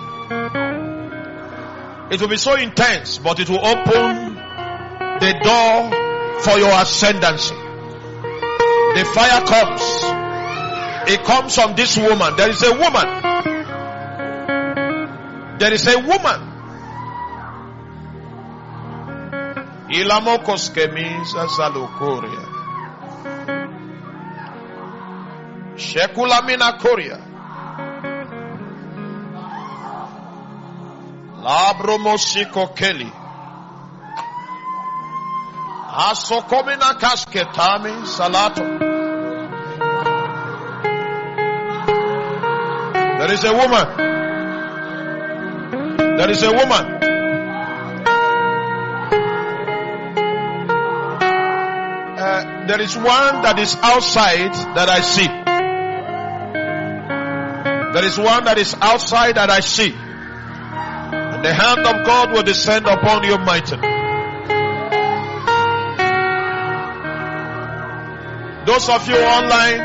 it will be so intense, but it will open the door for your ascendancy. The fire comes. It comes from this woman. There is a woman. There is a woman. Ilamokos kemisa salukoria. Shekulamina koria. Labromosiko keli. Asokomina kasketami salato. There is a woman. There is a woman. Uh, there is one that is outside that I see. There is one that is outside that I see. And the hand of God will descend upon you mightily. Those of you online,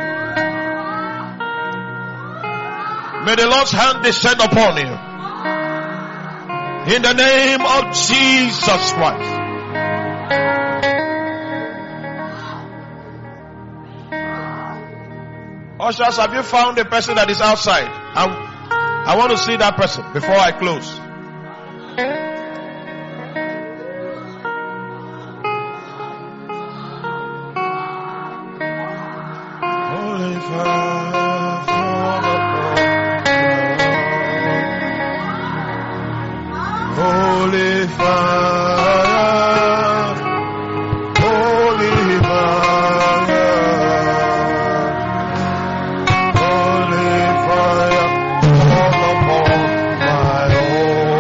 may the Lord's hand descend upon you. In the name of Jesus Christ. Ushers, have you found the person that is outside? I, I want to see that person before I close. Holy fire, fall upon me. Holy fire, holy fire. Holy fire, fall upon my home.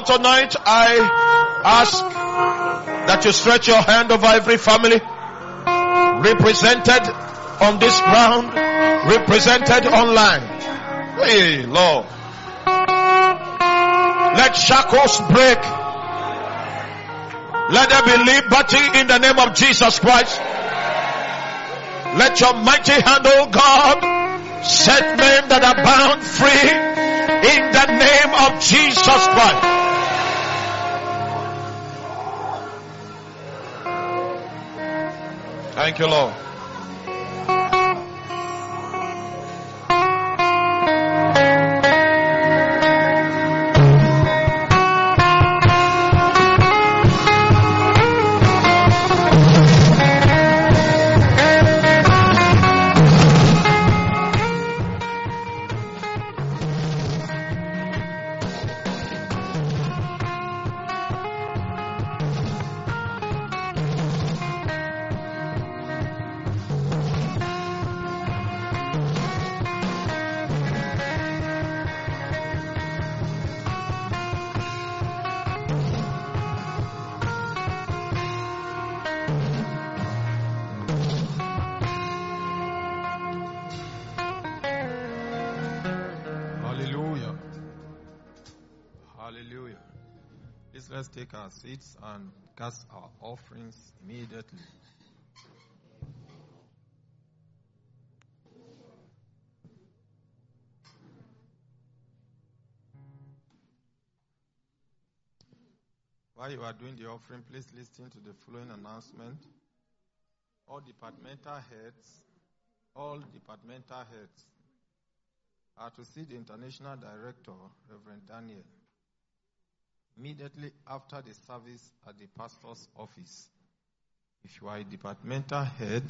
Lord, tonight I ask that you stretch your hand over every family represented on this ground, represented online. Hey, Lord. Let shackles break. Let there be liberty in the name of Jesus Christ. Let your mighty hand, oh God, set men that are bound free in the name of Jesus Christ. Thank you, Lord. Let's take our seats and cast our offerings immediately. While you are doing the offering, please listen to the following announcement. All departmental heads, all departmental heads are to see the International Director, Reverend Daniel, immediately after the service at the pastor's office. If you are a departmental head,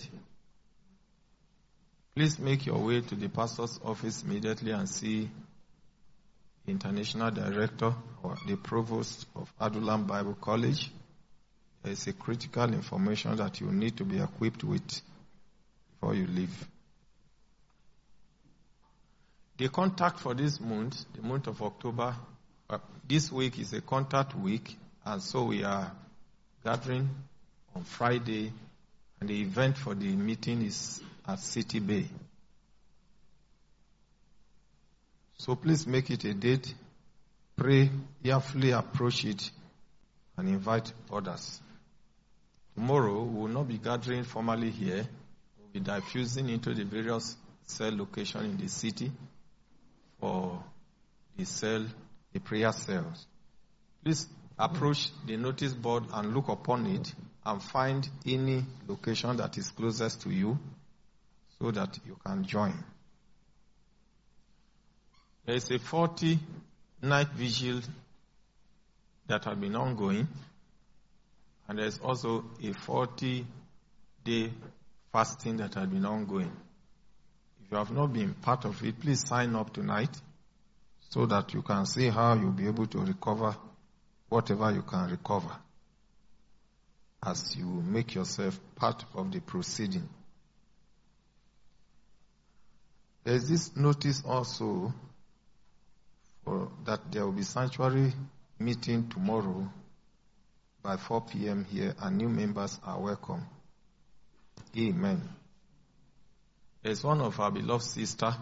please make your way to the pastor's office immediately and see the International Director or the Provost of Adulam Bible College. There is a critical information that you need to be equipped with before you leave. The contact for this month, the month of October, Uh, this week is a contact week, and so we are gathering on Friday, and the event for the meeting is at City Bay. So please make it a date, pray, prayerfully approach it, and invite others. Tomorrow, we will not be gathering formally here. We will be diffusing into the various cell locations in the city for the cell the prayer cells. Please approach the notice board and look upon it and find any location that is closest to you so that you can join. There is a forty night vigil that has been ongoing, and there is also a forty day fasting that has been ongoing. If you have not been part of it, please sign up tonight, so that you can see how you'll be able to recover whatever you can recover as you make yourself part of the proceeding. There is this notice also for that there will be sanctuary meeting tomorrow by four p.m. here, and new members are welcome. Amen. There's one of our beloved sister.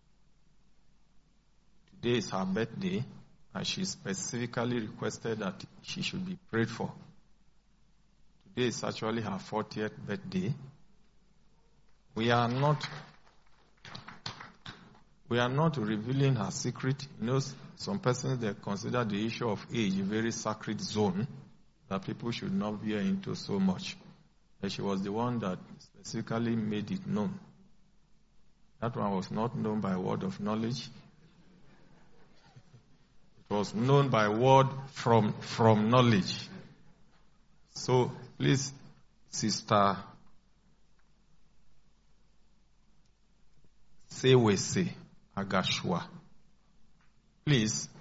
Today is her birthday, and she specifically requested that she should be prayed for. Today is actually her fortieth birthday. We are not we are not revealing her secret. You know, some persons, they consider the issue of age a very sacred zone that people should not veer into so much. But she was the one that specifically made it known. That one was not known by word of knowledge. Was known by word from from knowledge. So please, Sister Sewese Agashua, please,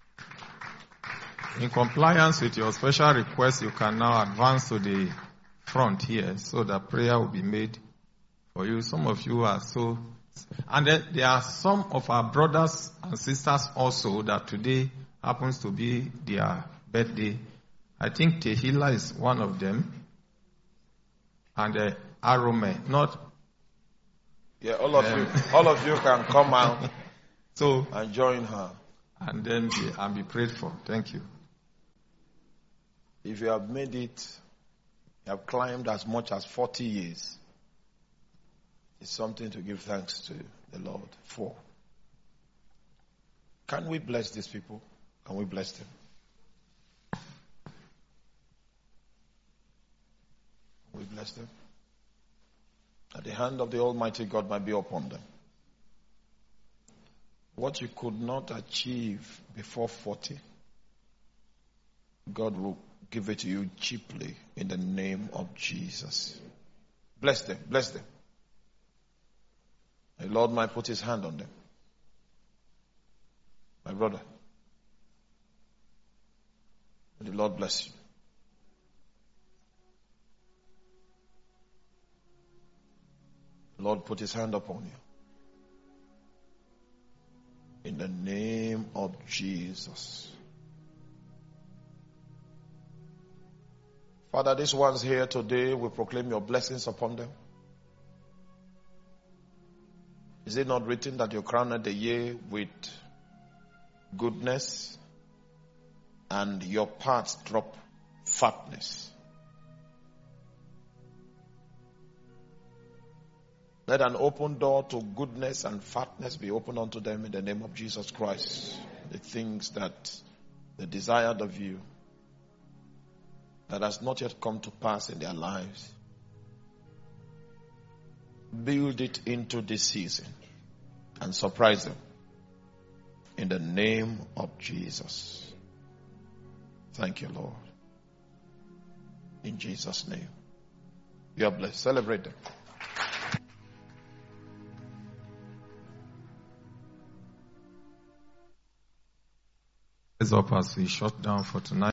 in compliance with your special request, you can now advance to the front here so that prayer will be made for you. Some of you are so, and then there are some of our brothers and sisters also that today happens to be their birthday. I think Tehila is one of them. And uh, Arome, not. Yeah, all of um, you, all of you can come out so and join her. And then be, and be prayed for. Thank you. If you have made it, you have climbed as much as forty years. It's something to give thanks to the Lord for. Can we bless these people? Can we bless them? We bless them. That the hand of the Almighty God might be upon them. What you could not achieve before forty, God will give it to you cheaply in the name of Jesus. Bless them, bless them. The Lord might put his hand on them. My brother, may the Lord bless you. The Lord put his hand upon you. In the name of Jesus. Father, these ones here today, we proclaim your blessings upon them. Is it not written that you crowned the year with goodness and your parts drop fatness? Let an open door to goodness and fatness be opened unto them in the name of Jesus Christ. The things that they desired of you that has not yet come to pass in their lives, build it into this season and surprise them in the name of Jesus. Thank you, Lord. In Jesus' name. You are blessed. Celebrate them. Up as we shut down for tonight.